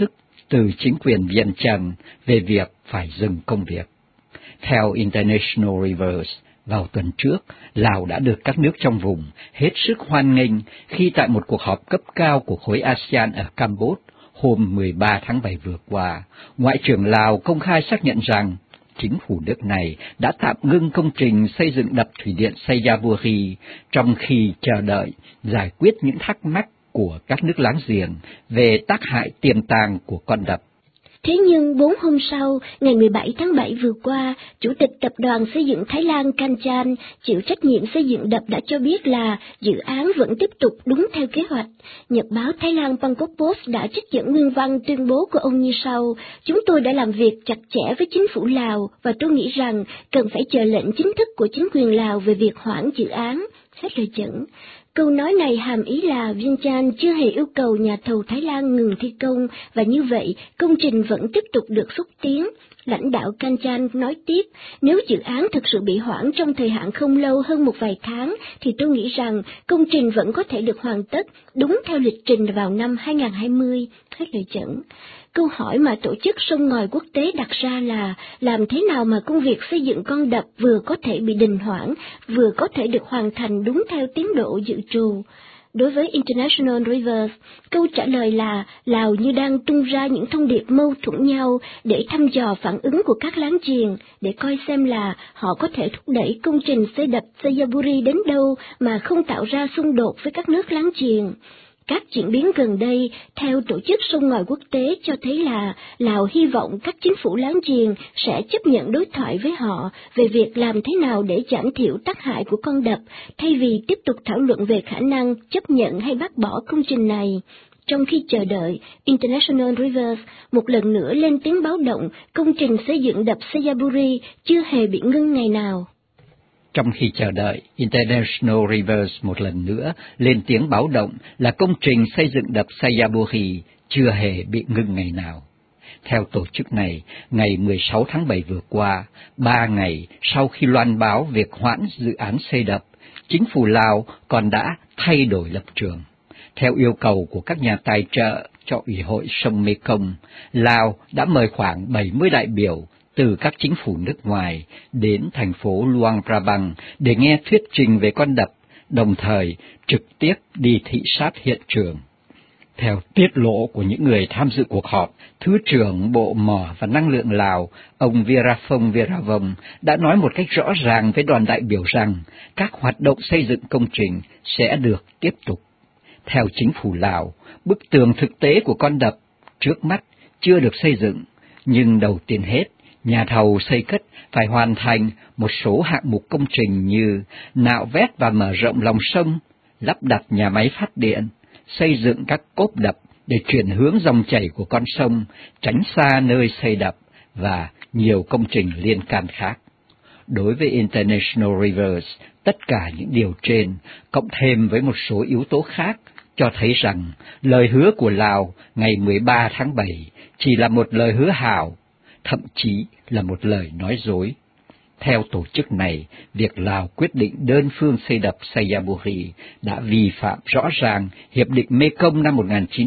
từ chính quyền Vientiane về việc phải dừng công việc. Theo International Rivers, vào tuần trước, Lào đã được các nước trong vùng hết sức hoan nghênh khi tại một cuộc họp cấp cao của khối ASEAN ở Campuchia hôm 13 tháng 7 vừa qua, Ngoại trưởng Lào công khai xác nhận rằng chính phủ nước này đã tạm ngưng công trình xây dựng đập thủy điện Xayaburi trong khi chờ đợi giải quyết những thắc mắc của các nước láng giềng về tác hại tiềm tàng của con đập. Thế nhưng 4 hôm sau, ngày 17 tháng 7 vừa qua, Chủ tịch Tập đoàn Xây dựng Thái Lan Kanchan chịu trách nhiệm xây dựng đập đã cho biết là dự án vẫn tiếp tục đúng theo kế hoạch. Nhật báo Thái Lan Bangkok Post đã trích dẫn nguyên văn tuyên bố của ông như sau: "Chúng tôi đã làm việc chặt chẽ với chính phủ Lào và tôi nghĩ rằng cần phải chờ lệnh chính thức của chính quyền Lào về việc hoãn dự án." Hết lời dẫn. Câu nói này hàm ý là Vientiane chưa hề yêu cầu nhà thầu Thái Lan ngừng thi công và như vậy công trình vẫn tiếp tục được xúc tiến. Lãnh đạo Kanchan nói tiếp, nếu dự án thực sự bị hoãn trong thời hạn không lâu hơn một vài tháng thì tôi nghĩ rằng công trình vẫn có thể được hoàn tất đúng theo lịch trình vào năm 2020. Hết lời dẫn. Câu hỏi mà tổ chức sông ngòi quốc tế đặt ra là làm thế nào mà công việc xây dựng con đập vừa có thể bị đình hoãn, vừa có thể được hoàn thành đúng theo tiến độ dự trù. Đối với International Rivers, câu trả lời là Lào như đang tung ra những thông điệp mâu thuẫn nhau để thăm dò phản ứng của các láng giềng, để coi xem là họ có thể thúc đẩy công trình xây đập Xayaburi đến đâu mà không tạo ra xung đột với các nước láng giềng. Các diễn biến gần đây, theo Tổ chức Sông ngòi quốc tế cho thấy là Lào hy vọng các chính phủ láng giềng sẽ chấp nhận đối thoại với họ về việc làm thế nào để giảm thiểu tác hại của con đập, thay vì tiếp tục thảo luận về khả năng chấp nhận hay bác bỏ công trình này. Trong khi chờ đợi, International Rivers một lần nữa lên tiếng báo động công trình xây dựng đập Xayaburi chưa hề bị ngưng ngày nào. Trong khi chờ đợi, International Rivers một lần nữa lên tiếng báo động là công trình xây dựng đập Xayaburi chưa hề bị ngưng ngày nào. Theo tổ chức này, ngày 16 tháng 7 vừa qua, 3 ngày sau khi loan báo việc hoãn dự án xây đập, chính phủ Lào còn đã thay đổi lập trường. Theo yêu cầu của các nhà tài trợ cho Ủy hội sông Mekong, Lào đã mời khoảng 70 đại biểu từ các chính phủ nước ngoài đến thành phố Luang Prabang để nghe thuyết trình về con đập, đồng thời trực tiếp đi thị sát hiện trường. Theo tiết lộ của những người tham dự cuộc họp, Thứ trưởng Bộ Mỏ và Năng lượng Lào, ông Virafong Viravong, đã nói một cách rõ ràng với đoàn đại biểu rằng các hoạt động xây dựng công trình sẽ được tiếp tục. Theo chính phủ Lào, bức tường thực tế của con đập trước mắt chưa được xây dựng, nhưng đầu tiên hết, nhà thầu xây cất phải hoàn thành một số hạng mục công trình như nạo vét và mở rộng lòng sông, lắp đặt nhà máy phát điện, xây dựng các cốp đập để chuyển hướng dòng chảy của con sông, tránh xa nơi xây đập và nhiều công trình liên can khác. Đối với International Rivers, tất cả những điều trên, cộng thêm với một số yếu tố khác, cho thấy rằng lời hứa của Lào ngày 13 tháng 7 chỉ là một lời hứa hảo, thậm chí là một lời nói dối. Theo tổ chức này, việc Lào quyết định đơn phương xây đập Xayaburi đã vi phạm rõ ràng Hiệp định Mekong năm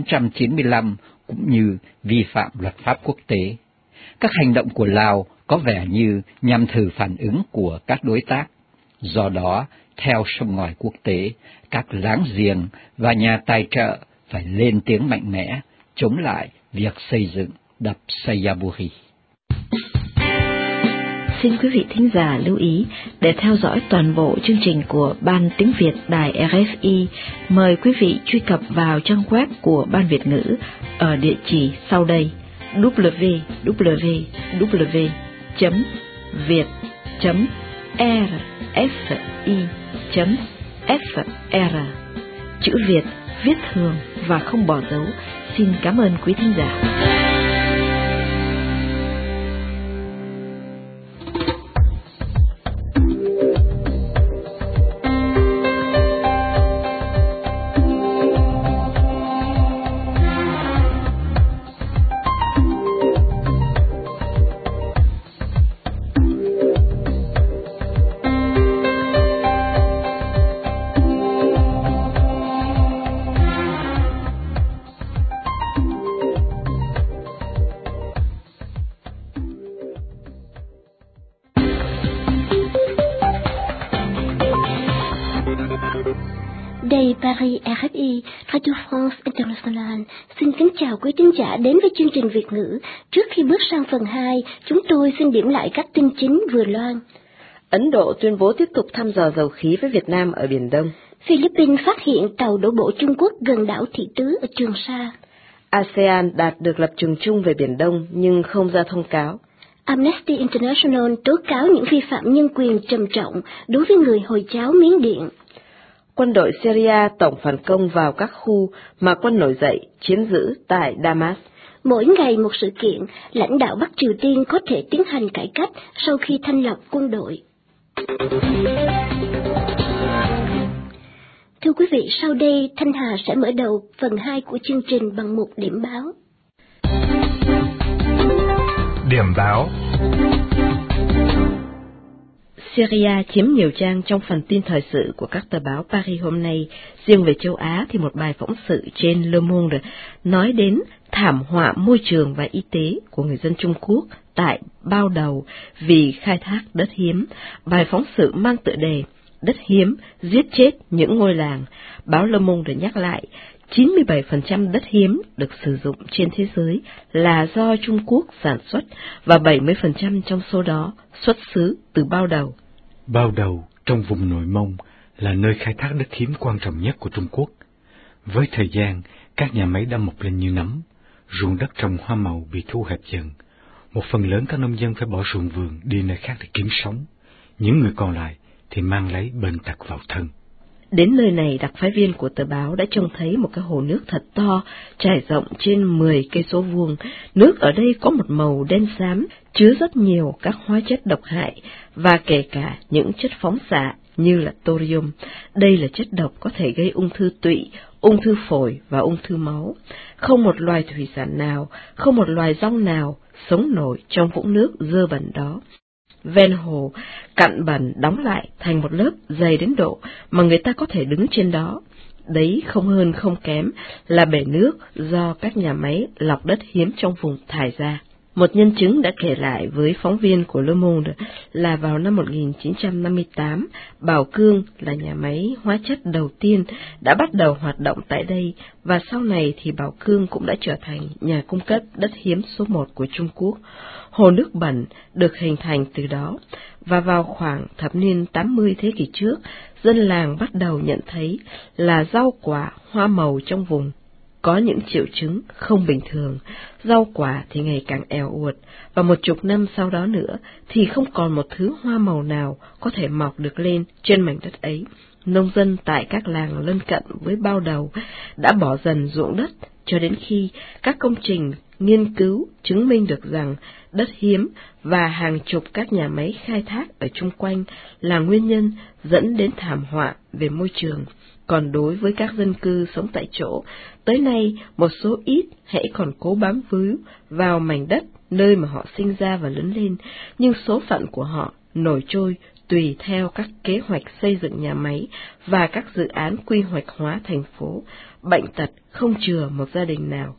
1995 cũng như vi phạm luật pháp quốc tế. Các hành động của Lào có vẻ như nhằm thử phản ứng của các đối tác. Do đó, theo sông ngòi quốc tế, các láng giềng và nhà tài trợ phải lên tiếng mạnh mẽ chống lại việc xây dựng đập Xayaburi. Xin quý vị thính giả lưu ý, để theo dõi toàn bộ chương trình của Ban Tiếng Việt Đài RFI, mời quý vị truy cập vào trang web của Ban Việt ngữ ở địa chỉ sau đây: www.viet.rfi.fr. Chữ Việt viết thường và không bỏ dấu. Xin cảm ơn quý thính giả. Đây Paris RFI, Radio France International. Xin kính chào quý thính giả đến với chương trình Việt ngữ. Trước khi bước sang phần 2, chúng tôi xin điểm lại các tin chính vừa loan. Ấn Độ tuyên bố tiếp tục thăm dò dầu khí với Việt Nam ở Biển Đông. Philippines phát hiện tàu đổ bộ Trung Quốc gần đảo Thị Tứ ở Trường Sa. ASEAN đạt được lập trường chung về Biển Đông nhưng không ra thông cáo. Amnesty International tố cáo những vi phạm nhân quyền trầm trọng đối với người Hồi giáo Miến Điện. Quân đội Syria tổng phản công vào các khu mà quân nổi dậy chiếm giữ tại Damas. Mỗi ngày một sự kiện, lãnh đạo Bắc Triều Tiên có thể tiến hành cải cách sau khi thanh lọc quân đội. Thưa quý vị, sau đây Thanh Hà sẽ mở đầu phần 2 của chương trình bằng một điểm báo. Điểm báo. Syria chiếm nhiều trang trong phần tin thời sự của các tờ báo Paris hôm nay. Riêng về châu Á thì một bài phóng sự trên Le Monde nói đến thảm họa môi trường và y tế của người dân Trung Quốc tại Bao Đầu vì khai thác đất hiếm. Bài phóng sự mang tựa đề Đất hiếm giết chết những ngôi làng. Báo Le Monde nhắc lại 97% đất hiếm được sử dụng trên thế giới là do Trung Quốc sản xuất và 70% trong số đó xuất xứ từ Bao Đầu. Bao Đầu trong vùng Nội Mông là nơi khai thác đất hiếm quan trọng nhất của Trung Quốc. Với thời gian, các nhà máy đã mọc lên như nấm, ruộng đất trồng hoa màu bị thu hẹp dần. Một phần lớn các nông dân phải bỏ ruộng vườn đi nơi khác để kiếm sống. Những người còn lại thì mang lấy bệnh tật vào thân. Đến nơi này, đặc phái viên của tờ báo đã trông thấy một cái hồ nước thật to, trải rộng trên 10 cây số vuông. Nước ở đây có một màu đen xám, chứa rất nhiều các hóa chất độc hại và kể cả những chất phóng xạ như là thorium. Đây là chất độc có thể gây ung thư tụy, ung thư phổi và ung thư máu. Không một loài thủy sản nào, không một loài rong nào sống nổi trong vũng nước dơ bẩn đó. Ven hồ, cặn bẩn đóng lại thành một lớp dày đến độ mà người ta có thể đứng trên đó. Đấy không hơn không kém là bể nước do các nhà máy lọc đất hiếm trong vùng thải ra. Một nhân chứng đã kể lại với phóng viên của Le Monde là vào năm 1958, Bảo Cương là nhà máy hóa chất đầu tiên đã bắt đầu hoạt động tại đây, và sau này thì Bảo Cương cũng đã trở thành nhà cung cấp đất hiếm số 1 của Trung Quốc. Hồ nước bẩn được hình thành từ đó, và vào khoảng thập niên 80 thế kỷ trước, dân làng bắt đầu nhận thấy là rau quả, hoa màu trong vùng có những triệu chứng không bình thường, rau quả thì ngày càng èo uột, và 10 năm sau đó nữa thì không còn một thứ hoa màu nào có thể mọc được lên trên mảnh đất ấy. Nông dân tại các làng lân cận với Bao Đầu đã bỏ dần ruộng đất cho đến khi các công trình nghiên cứu chứng minh được rằng đất hiếm và hàng chục các nhà máy khai thác ở chung quanh là nguyên nhân dẫn đến thảm họa về môi trường. Còn đối với các dân cư sống tại chỗ, tới nay một số ít hãy còn cố bám víu vào mảnh đất nơi mà họ sinh ra và lớn lên, nhưng số phận của họ nổi trôi tùy theo các kế hoạch xây dựng nhà máy và các dự án quy hoạch hóa thành phố. Bệnh tật không chừa một gia đình nào.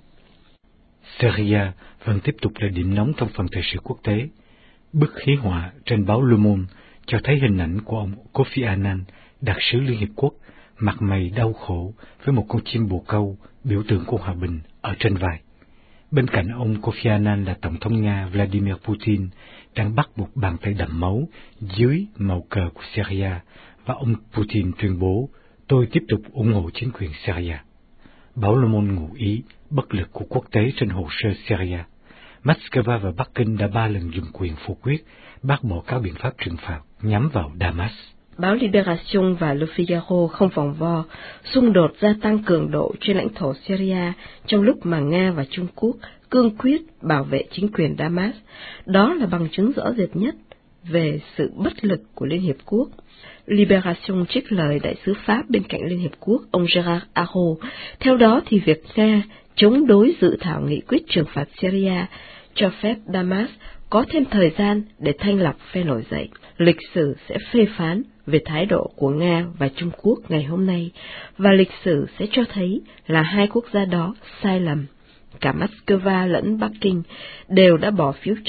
Syria vẫn tiếp tục là điểm nóng trong phần thời sự quốc tế. Bức khí họa trên báo Le Monde cho thấy hình ảnh của ông Kofi Annan, đặc sứ Liên Hiệp Quốc, mặt mày đau khổ với một con chim bồ câu, biểu tượng của hòa bình, ở trên vai. Bên cạnh ông Kofi Annan là Tổng thống Nga Vladimir Putin, đang bắt một bàn tay đẫm máu dưới màu cờ của Syria, và ông Putin tuyên bố, tôi tiếp tục ủng hộ chính quyền Syria. Báo Le Monde ngụ ý bất lực của quốc tế trên hồ sơ Syria. Moscow và Bắc Kinh đã 3 lần dùng quyền phủ quyết, bác bỏ các biện pháp trừng phạt nhắm vào Damas. Báo Libération và Le Figaro không vòng vo, xung đột gia tăng cường độ trên lãnh thổ Syria trong lúc mà Nga và Trung Quốc cương quyết bảo vệ chính quyền Damas. Đó là bằng chứng rõ rệt nhất về sự bất lực của Liên Hiệp Quốc. Libération trích lời đại sứ Pháp bên cạnh Liên Hiệp Quốc, ông Gérard Araud. Theo đó thì việc Nga chống đối dự thảo nghị quyết trừng phạt Syria cho phép Damas có thêm thời gian để thanh lọc phe nổi dậy. Lịch sử sẽ phê phán về thái độ của Nga và Trung Quốc ngày hôm nay, và lịch sử sẽ cho thấy là hai quốc gia đó sai lầm. Cả Moscow lẫn Bắc Kinh đều đã bỏ phiếu trống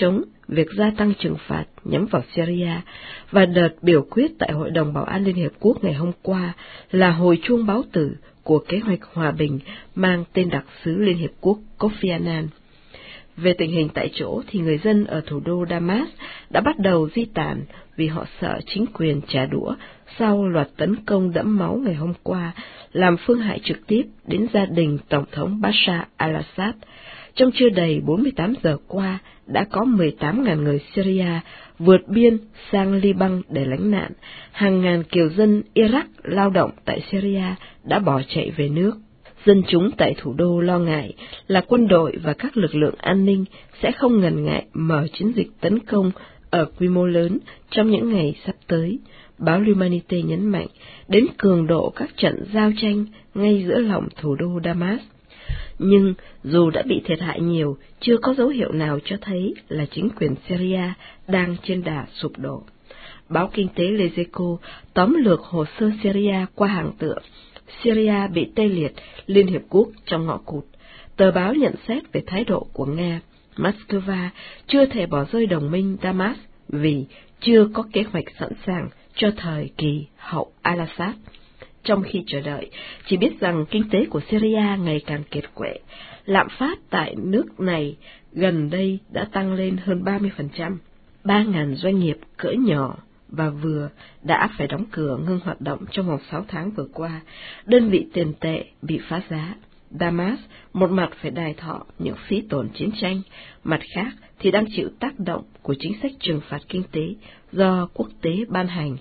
việc gia tăng trừng phạt nhắm vào Syria, và đợt biểu quyết tại Hội đồng Bảo an Liên Hiệp Quốc ngày hôm qua là hồi chuông báo tử của kế hoạch hòa bình mang tên đặc sứ Liên Hiệp Quốc Kofi Annan. Về tình hình tại chỗ thì người dân ở thủ đô Damas đã bắt đầu di tản vì họ sợ chính quyền trả đũa sau loạt tấn công đẫm máu ngày hôm qua, làm phương hại trực tiếp đến gia đình Tổng thống Bashar al-Assad. Trong chưa đầy 48 giờ qua, đã có 18.000 người Syria vượt biên sang Liban để lánh nạn. Hàng ngàn kiều dân Iraq lao động tại Syria đã bỏ chạy về nước. Dân chúng tại thủ đô lo ngại là quân đội và các lực lượng an ninh sẽ không ngần ngại mở chiến dịch tấn công ở quy mô lớn trong những ngày sắp tới. Báo L'Humanité nhấn mạnh đến cường độ các trận giao tranh ngay giữa lòng thủ đô Damas. Nhưng dù đã bị thiệt hại nhiều, chưa có dấu hiệu nào cho thấy là chính quyền Syria đang trên đà sụp đổ. Báo kinh tế Les Echos tóm lược hồ sơ Syria qua hàng tựa Syria bị tê liệt, Liên Hiệp Quốc trong ngõ cụt. Tờ báo nhận xét về thái độ của Nga. Moscow chưa thể bỏ rơi đồng minh Damas vì chưa có kế hoạch sẵn sàng cho thời kỳ hậu al-Assad. Trong khi chờ đợi, chỉ biết rằng kinh tế của Syria ngày càng kiệt quệ. Lạm phát tại nước này gần đây đã tăng lên hơn 30%. 3.000 doanh nghiệp cỡ nhỏ và vừa đã phải đóng cửa ngưng hoạt động trong vòng 6 tháng vừa qua. Đơn vị tiền tệ bị phá giá. Damas một mặt phải đài thọ những phí tổn chiến tranh, mặt khác thì đang chịu tác động của chính sách trừng phạt kinh tế do quốc tế ban hành.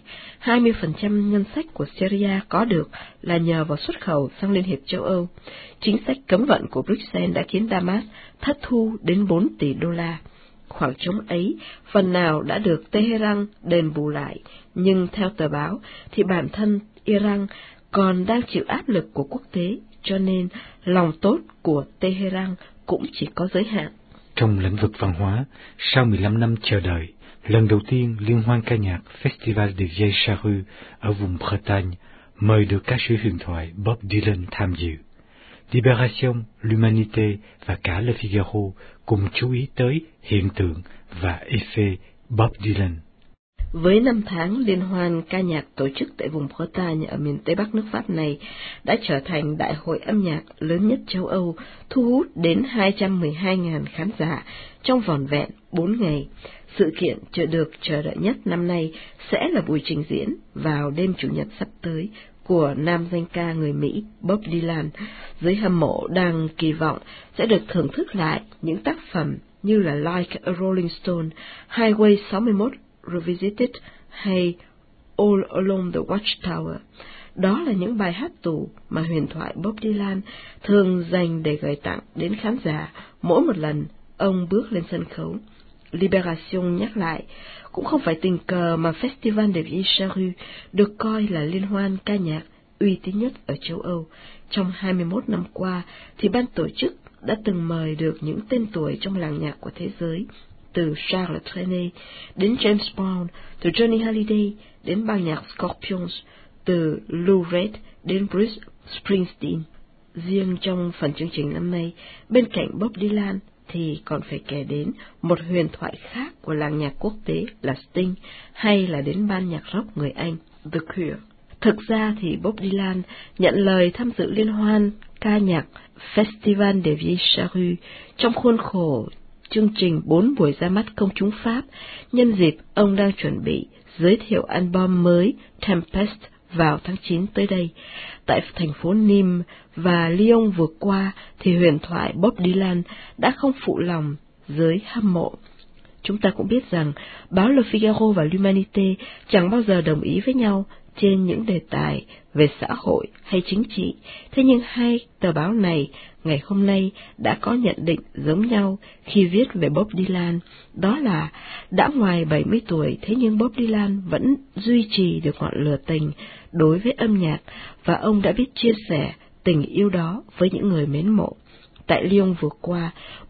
20% ngân sách của Syria có được là nhờ vào xuất khẩu sang Liên hiệp châu Âu. Chính sách cấm vận của Bruxelles đã khiến Damas thất thu đến 4 tỷ đô la. Khoảng trống ấy phần nào đã được Tehran đền bù lại, nhưng theo tờ báo thì bản thân Iran còn đang chịu áp lực của quốc tế, cho nên lòng tốt của Tehran cũng chỉ có giới hạn. Trong lĩnh vực văn hóa, sau 15 năm chờ đợi, lần đầu tiên liên hoan ca nhạc Festival de Vieilles Charrues ở vùng Bretagne mời được ca sĩ huyền thoại Bob Dylan tham dự. Libération, L'Humanité và cả Le Figaro cùng chú ý tới hiện tượng và effet Bob Dylan. Với 5 tháng, liên hoan ca nhạc tổ chức tại vùng Bretagne ở miền Tây Bắc nước Pháp này đã trở thành đại hội âm nhạc lớn nhất châu Âu, thu hút đến 212.000 khán giả trong vỏn vẹn 4 ngày. Sự kiện được chờ đợi nhất năm nay sẽ là buổi trình diễn vào đêm Chủ nhật sắp tới của nam danh ca người Mỹ Bob Dylan. Giới hâm mộ đang kỳ vọng sẽ được thưởng thức lại những tác phẩm như là Like a Rolling Stone, Highway 61 Revisited hay All Along the Watchtower. Đó là những bài hát tủ mà huyền thoại Bob Dylan thường dành để gửi tặng đến khán giả mỗi một lần ông bước lên sân khấu. Libération nhắc lại, cũng không phải tình cờ mà Festival de Vieilles Charrues được coi là liên hoan ca nhạc uy tín nhất ở châu Âu. Trong 21 năm qua thì ban tổ chức đã từng mời được những tên tuổi trong làng nhạc của thế giới, từ Charles Trenet đến James Brown, từ Johnny Hallyday đến ban nhạc Scorpions, từ Lou Reed đến Bruce Springsteen. Riêng trong phần chương trình năm nay, bên cạnh Bob Dylan thì còn phải kể đến một huyền thoại khác của làng nhạc quốc tế là Sting, hay là đến ban nhạc rock người Anh The Cure. Thực ra thì Bob Dylan nhận lời tham dự liên hoan ca nhạc Festival de Vieilles Charrues trong khuôn khổ chương trình 4 buổi ra mắt công chúng Pháp, nhân dịp ông đang chuẩn bị giới thiệu album mới Tempest vào tháng 9 tới đây. Tại thành phố Nîmes và Lyon vừa qua thì huyền thoại Bob Dylan đã không phụ lòng giới hâm mộ. Chúng ta cũng biết rằng báo Le Figaro và L'Humanité chẳng bao giờ đồng ý với nhau trên những đề tài về xã hội hay chính trị. Thế nhưng hai tờ báo này ngày hôm nay đã có nhận định giống nhau khi viết về Bob Dylan. Đó là đã ngoài 70 tuổi, thế nhưng Bob Dylan vẫn duy trì được ngọn lửa tình đối với âm nhạc, và ông đã biết chia sẻ tình yêu đó với những người mến mộ. Tại Lyon vừa qua,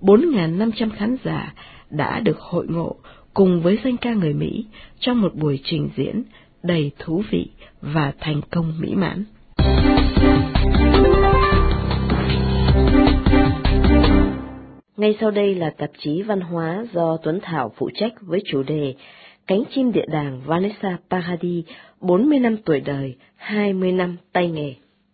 4.500 khán giả đã được hội ngộ cùng với danh ca người Mỹ trong một buổi trình diễn đầy thú vị và thành công mỹ mãn. Ngay sau đây là tạp chí văn hóa do Tuấn Thảo phụ trách với chủ đề Cánh chim địa đàng Vanessa Paradis, 40 năm tuổi đời, 20 năm tay nghề.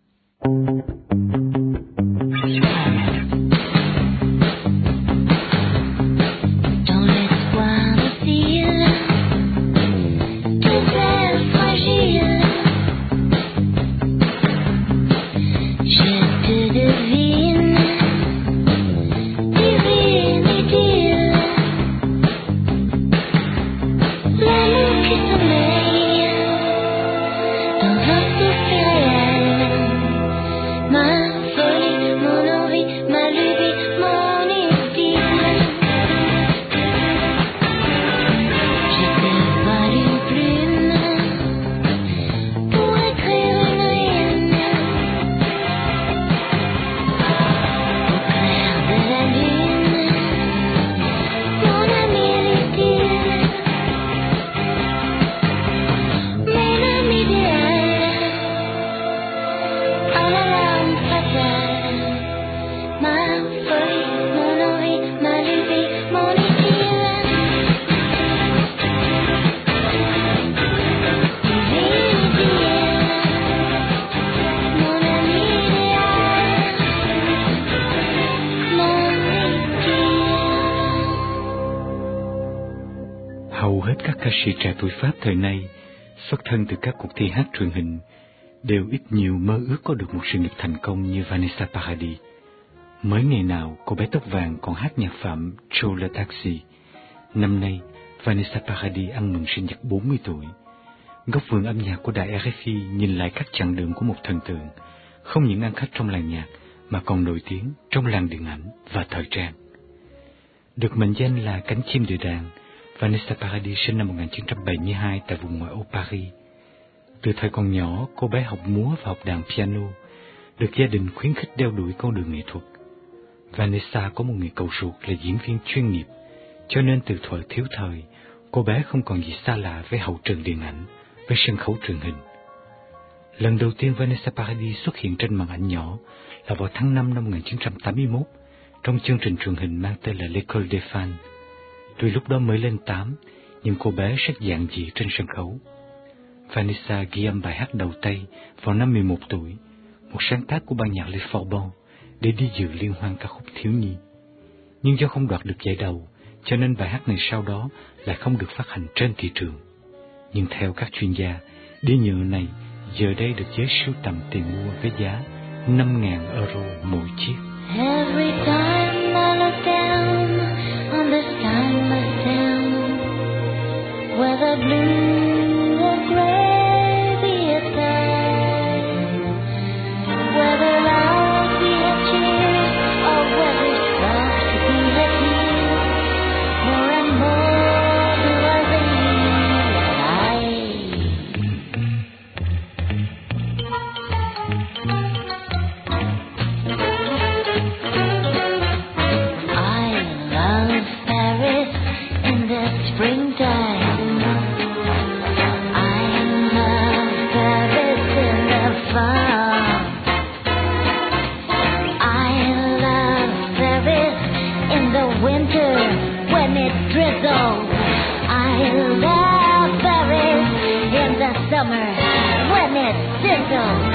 Hầu hết các ca sĩ trẻ tuổi Pháp thời nay, xuất thân từ các cuộc thi hát truyền hình, đều ít nhiều mơ ước có được một sự nghiệp thành công như Vanessa Paradis. Mới ngày nào, cô bé tóc vàng còn hát nhạc phẩm Cho le Taxi. Năm nay, Vanessa Paradis ăn mừng sinh nhật 40 tuổi. Góc vườn âm nhạc của đài RFI nhìn lại các chặng đường của một thần tượng, không những ăn khách trong làng nhạc, mà còn nổi tiếng trong làng điện ảnh và thời trang. Được mệnh danh là cánh chim địa đàng, Vanessa Paradis sinh năm 1972 tại vùng ngoại ô Paris. Từ thời còn nhỏ, cô bé học múa và học đàn piano, được gia đình khuyến khích đeo đuổi con đường nghệ thuật. Vanessa có một người cậu ruột là diễn viên chuyên nghiệp, cho nên từ thuở thiếu thời, cô bé không còn gì xa lạ với hậu trường điện ảnh, với sân khấu truyền hình. Lần đầu tiên Vanessa Paradis xuất hiện trên màn ảnh nhỏ là vào tháng 5 năm 1981, trong chương trình truyền hình mang tên là L'École des Fans. Tuy lúc đó mới lên 8, nhưng cô bé rất dạn dĩ trên sân khấu. Vanessa ghi âm bài hát đầu tay vào năm 11 tuổi, một sáng tác của ban nhạc Les Forbans, để đi dự liên hoan ca khúc thiếu nhi. Nhưng do không đoạt được giải đầu, cho nên bài hát này sau đó lại không được phát hành trên thị trường. Nhưng theo các chuyên gia, đĩa nhựa này giờ đây được giới sưu tầm tìm mua với giá 5.000 euro mỗi chiếc. Every time I look down on this timeless town, whether blue or gray be it sky, whether loud be a cheer or whether soft be a tear, more and more do I summer when it sizzles.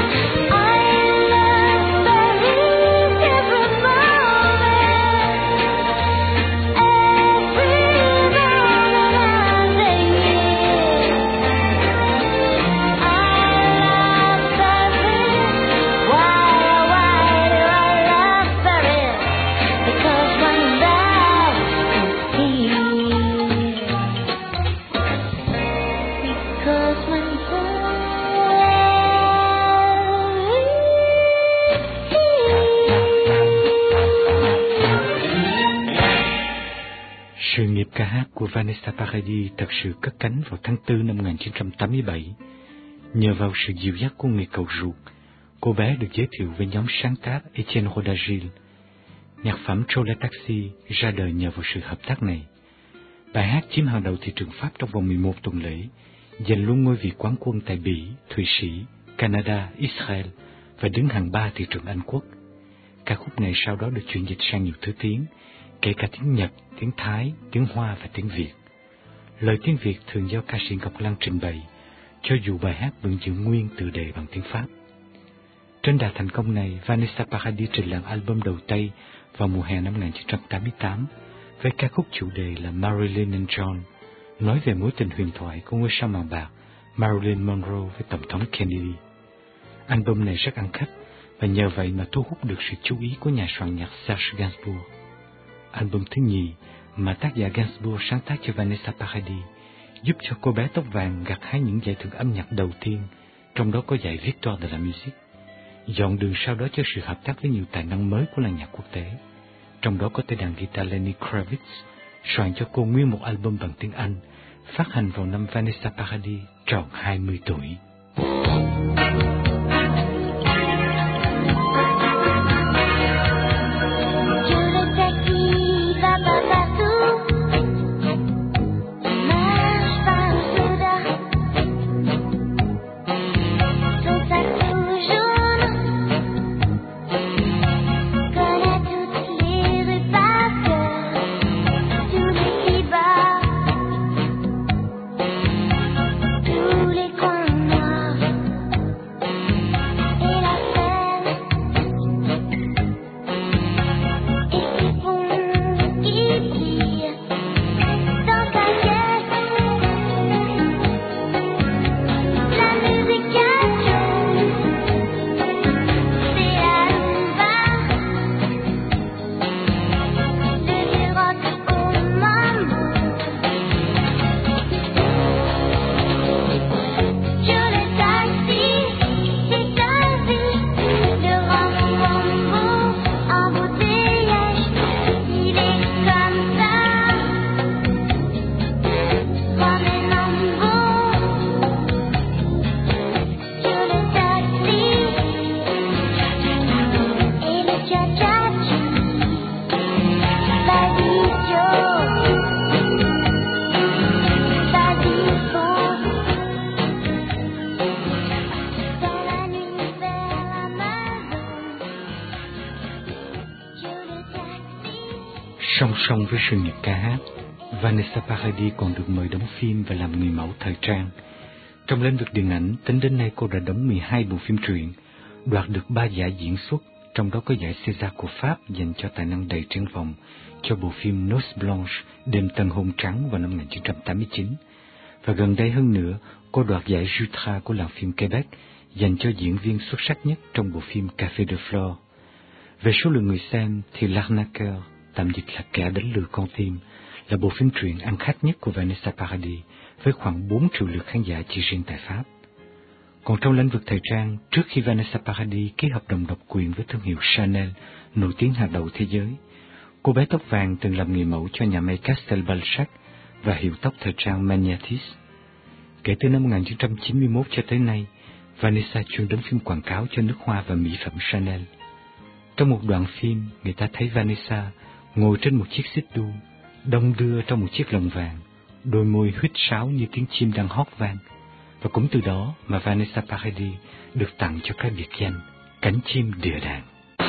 Sự nghiệp ca hát của Vanessa Paradis thật sự cất cánh vào tháng 4 năm 1987. Nhờ vào sự dịu dắt của người cậu ruột, cô bé được giới thiệu với nhóm sáng tác Etienne Rodagil. Nhạc phẩm Cho le Taxi ra đời nhờ vào sự hợp tác này. Bài hát chiếm hàng đầu thị trường Pháp trong vòng 11 tuần lễ, giành luôn ngôi vị quán quân tại Bỉ, Thụy Sĩ, Canada, Israel và đứng hàng 3 thị trường Anh Quốc. Ca khúc này sau đó được chuyển dịch sang nhiều thứ tiếng, kể cả tiếng Nhật, tiếng Thái, tiếng Hoa và tiếng Việt. Lời tiếng Việt thường do ca sĩ Ngọc Lan trình bày, cho dù bài hát vẫn giữ nguyên tựa đề bằng tiếng Pháp. Trên đà thành công này, Vanessa Paradis trình làng album đầu tay vào mùa hè năm 1988 với ca khúc chủ đề là Marilyn and John, nói về mối tình huyền thoại của ngôi sao màu bạc Marilyn Monroe với Tổng thống Kennedy. Album này rất ăn khách và nhờ vậy mà thu hút được sự chú ý của nhà soạn nhạc Serge Gainsbourg. Album thứ nhì mà tác giả Gainsbourg sáng tác cho Vanessa Paradis giúp cho cô bé tóc vàng gặt hái những giải thưởng âm nhạc đầu tiên, trong đó có giải Victoire de la Musique, dọn đường sau đó cho sự hợp tác với nhiều tài năng mới của làng nhạc quốc tế, trong đó có tay đàn guitar Lenny Kravitz, soạn cho cô nguyên một album bằng tiếng Anh, phát hành vào năm Vanessa Paradis tròn 20 tuổi. Song song với sự nghiệp ca hát, Vanessa Paradis còn được mời đóng phim và làm người mẫu thời trang. Trong lĩnh vực điện ảnh, tính đến nay cô đã đóng 12 bộ phim truyện, đoạt được 3 giải diễn xuất, trong đó có giải César của Pháp dành cho tài năng đầy triển vọng cho bộ phim Noces Blanches, Đêm tân hôn trắng vào năm 1989. Và gần đây hơn nữa, cô đoạt giải Jutra của làng phim Quebec dành cho diễn viên xuất sắc nhất trong bộ phim Café de Flore. Về số lượng người xem thì L'Arnaqueur, tạm dịch là Kẻ đánh lừa con tim, là bộ phim truyện ăn khách nhất của Vanessa Paradis với khoảng 4 triệu lượt khán giả chỉ riêng tại Pháp. Còn trong lĩnh vực thời trang, trước khi Vanessa Paradis ký hợp đồng độc quyền với thương hiệu Chanel, nổi tiếng hàng đầu thế giới, cô bé tóc vàng từng làm người mẫu cho nhà may Castel Balzac và hiệu tóc thời trang Magnatis. Kể từ năm 1991 cho tới nay, Vanessa chuyên đóng phim quảng cáo cho nước hoa và mỹ phẩm Chanel. Trong một đoạn phim, người ta thấy Vanessa ngồi trên một chiếc xích đu, đong đưa trong một chiếc lồng vàng, đôi môi huýt sáo như tiếng chim đang hót vang. Và cũng từ đó mà Vanessa Paradis được tặng cho cái biệt danh cánh chim địa đàng.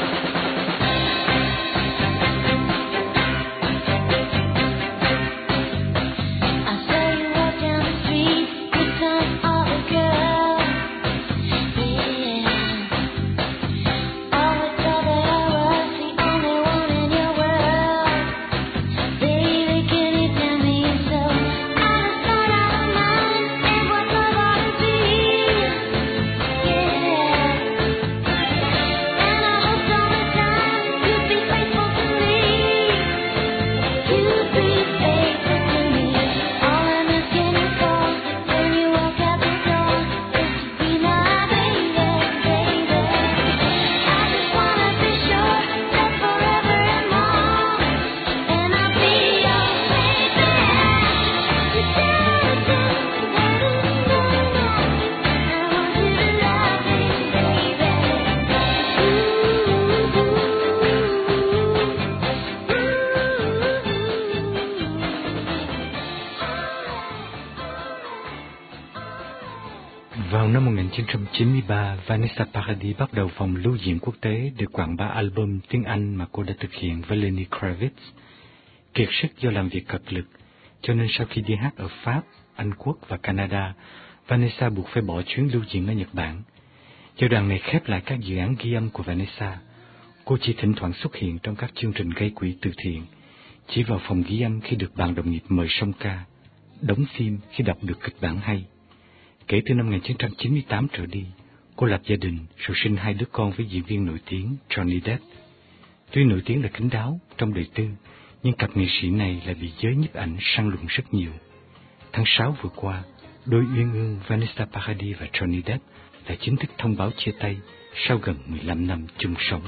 Vào năm 1993, Vanessa Paradis bắt đầu phòng lưu diễn quốc tế để quảng bá album tiếng Anh mà cô đã thực hiện với Lenny Kravitz. kiệt sức do làm việc cật lực, cho nên sau khi đi hát ở Pháp, Anh Quốc và Canada, Vanessa buộc phải bỏ chuyến lưu diễn ở Nhật Bản. Giai đoạn này khép lại các dự án ghi âm của Vanessa. Cô chỉ thỉnh thoảng xuất hiện trong các chương trình gây quỹ từ thiện, chỉ vào phòng ghi âm khi được bạn đồng nghiệp mời song ca, đóng phim khi đọc được kịch bản hay. Kể từ năm 1998 trở đi, cô lập gia đình rồi sinh 2 đứa con với diễn viên nổi tiếng Johnny Depp. Tuy nổi tiếng là kín đáo trong đời tư, nhưng cặp nghệ sĩ này lại bị giới nhiếp ảnh săn lùng rất nhiều. Tháng 6 vừa qua, đôi uyên ương Vanessa Paradis và Johnny Depp đã chính thức thông báo chia tay sau gần 15 năm chung sống.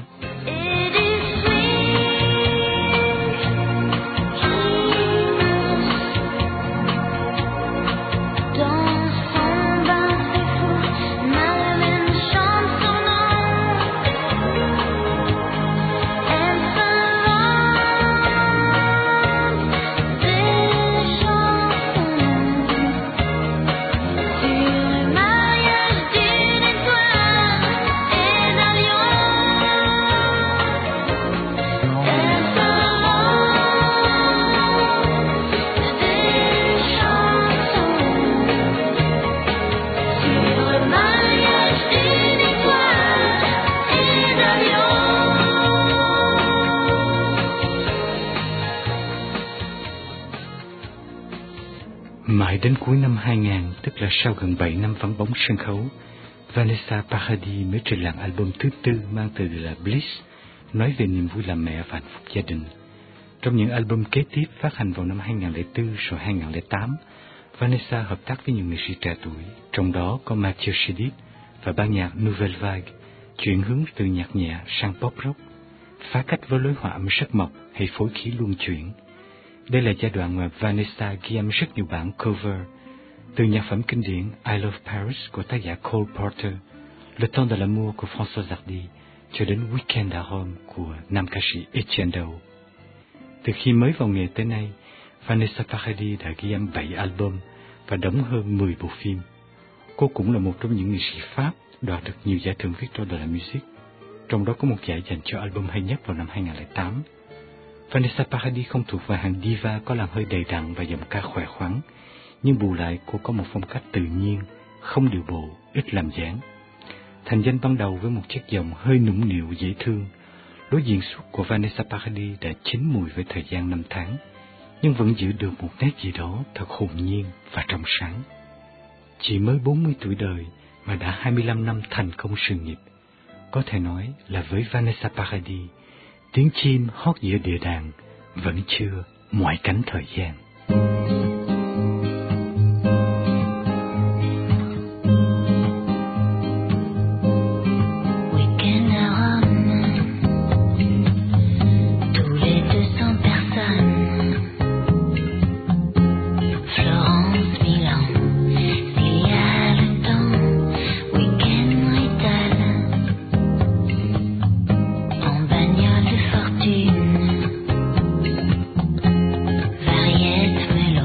Mãi đến cuối năm 2000, tức là sau gần 7 năm vắng bóng sân khấu, Vanessa Paradis mới trình làng album thứ 4 mang tựa đề là Bliss, nói về niềm vui làm mẹ và hạnh phúc gia đình. Trong những album kế tiếp phát hành vào năm 2004 rồi 2008, Vanessa hợp tác với nhiều nghệ sĩ trẻ tuổi, trong đó có Mathieu Chédid và ban nhạc Nouvelle Vague, chuyển hướng từ nhạc nhẹ sang pop rock, phá cách với lối hòa âm rất mộc hay phối khí luân chuyển. Đây là giai đoạn mà Vanessa ghi âm rất nhiều bản cover, từ nhạc phẩm kinh điển I Love Paris của tác giả Cole Porter, Le Temps de l'amour của François Hardy, cho đến Weekend at Home của nam ca sĩ Etienne Daho. Từ khi mới vào nghề tới nay, Vanessa Paradis đã ghi âm 7 album và đóng hơn 10 bộ phim. Cô cũng là một trong những nghệ sĩ Pháp đoạt được nhiều giải thưởng Victor de la Musique, trong đó có một giải dành cho album hay nhất vào năm 2008. Vanessa Paradis không thuộc vào hàng diva có làn hơi đầy đặn và giọng ca khỏe khoắn, nhưng bù lại cô có một phong cách tự nhiên, không điệu bộ, ít làm dáng. Thành danh ban đầu với một chất giọng hơi nũng nịu dễ thương, lối diễn xuất của Vanessa Paradis đã chín mùi với thời gian năm tháng, nhưng vẫn giữ được một nét gì đó thật hồn nhiên và trong sáng. Chỉ mới 40 tuổi đời mà đã 25 năm thành công sự nghiệp, có thể nói là với Vanessa Paradis, tiếng chim hót giữa địa đàng vẫn chưa mỏi cánh thời gian. Variette,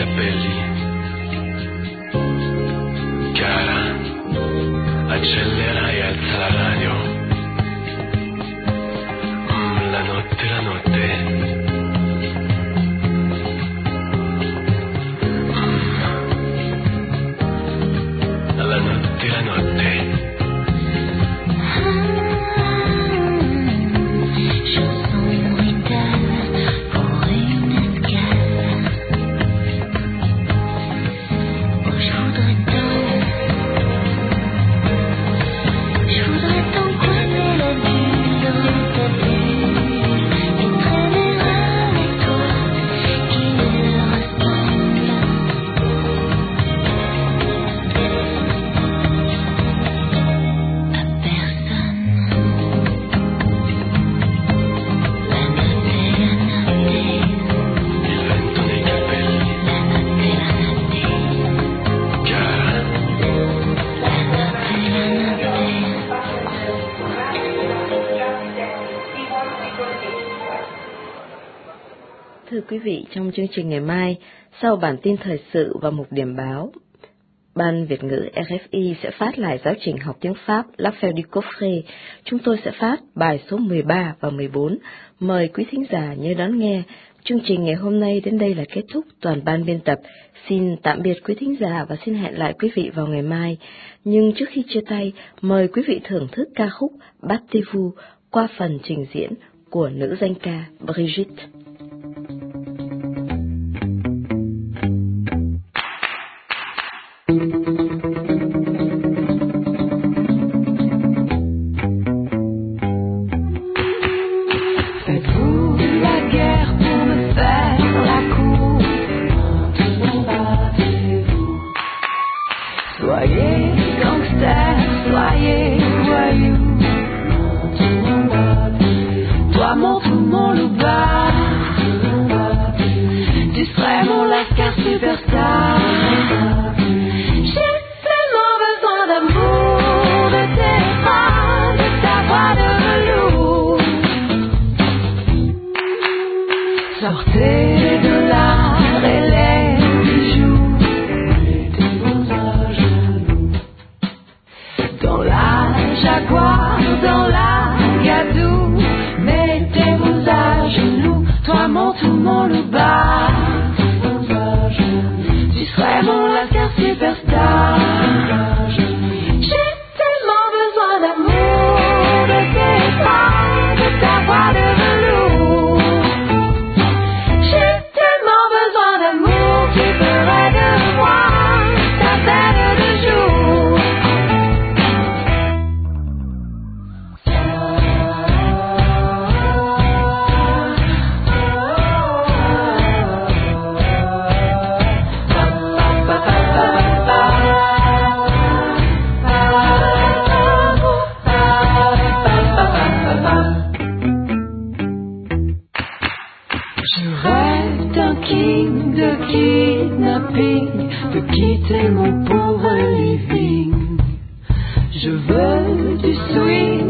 capelli. Cara, accellera e alza la radio. La notte, la notte. La notte, la notte. Thưa quý vị, trong chương trình ngày mai, sau bản tin thời sự và mục điểm báo, Ban Việt ngữ RFI sẽ phát lại giáo trình học tiếng Pháp L'Affaire du Coffret. Chúng tôi sẽ phát bài số 13 và 14. Mời quý thính giả nhớ đón nghe. Chương trình ngày hôm nay đến đây là kết thúc. Toàn ban biên tập xin tạm biệt quý thính giả và xin hẹn lại quý vị vào ngày mai. Nhưng trước khi chia tay, mời quý vị thưởng thức ca khúc Battez-vous qua phần trình diễn của nữ danh ca Brigitte. De quitter mon pauvre living. Je veux du swing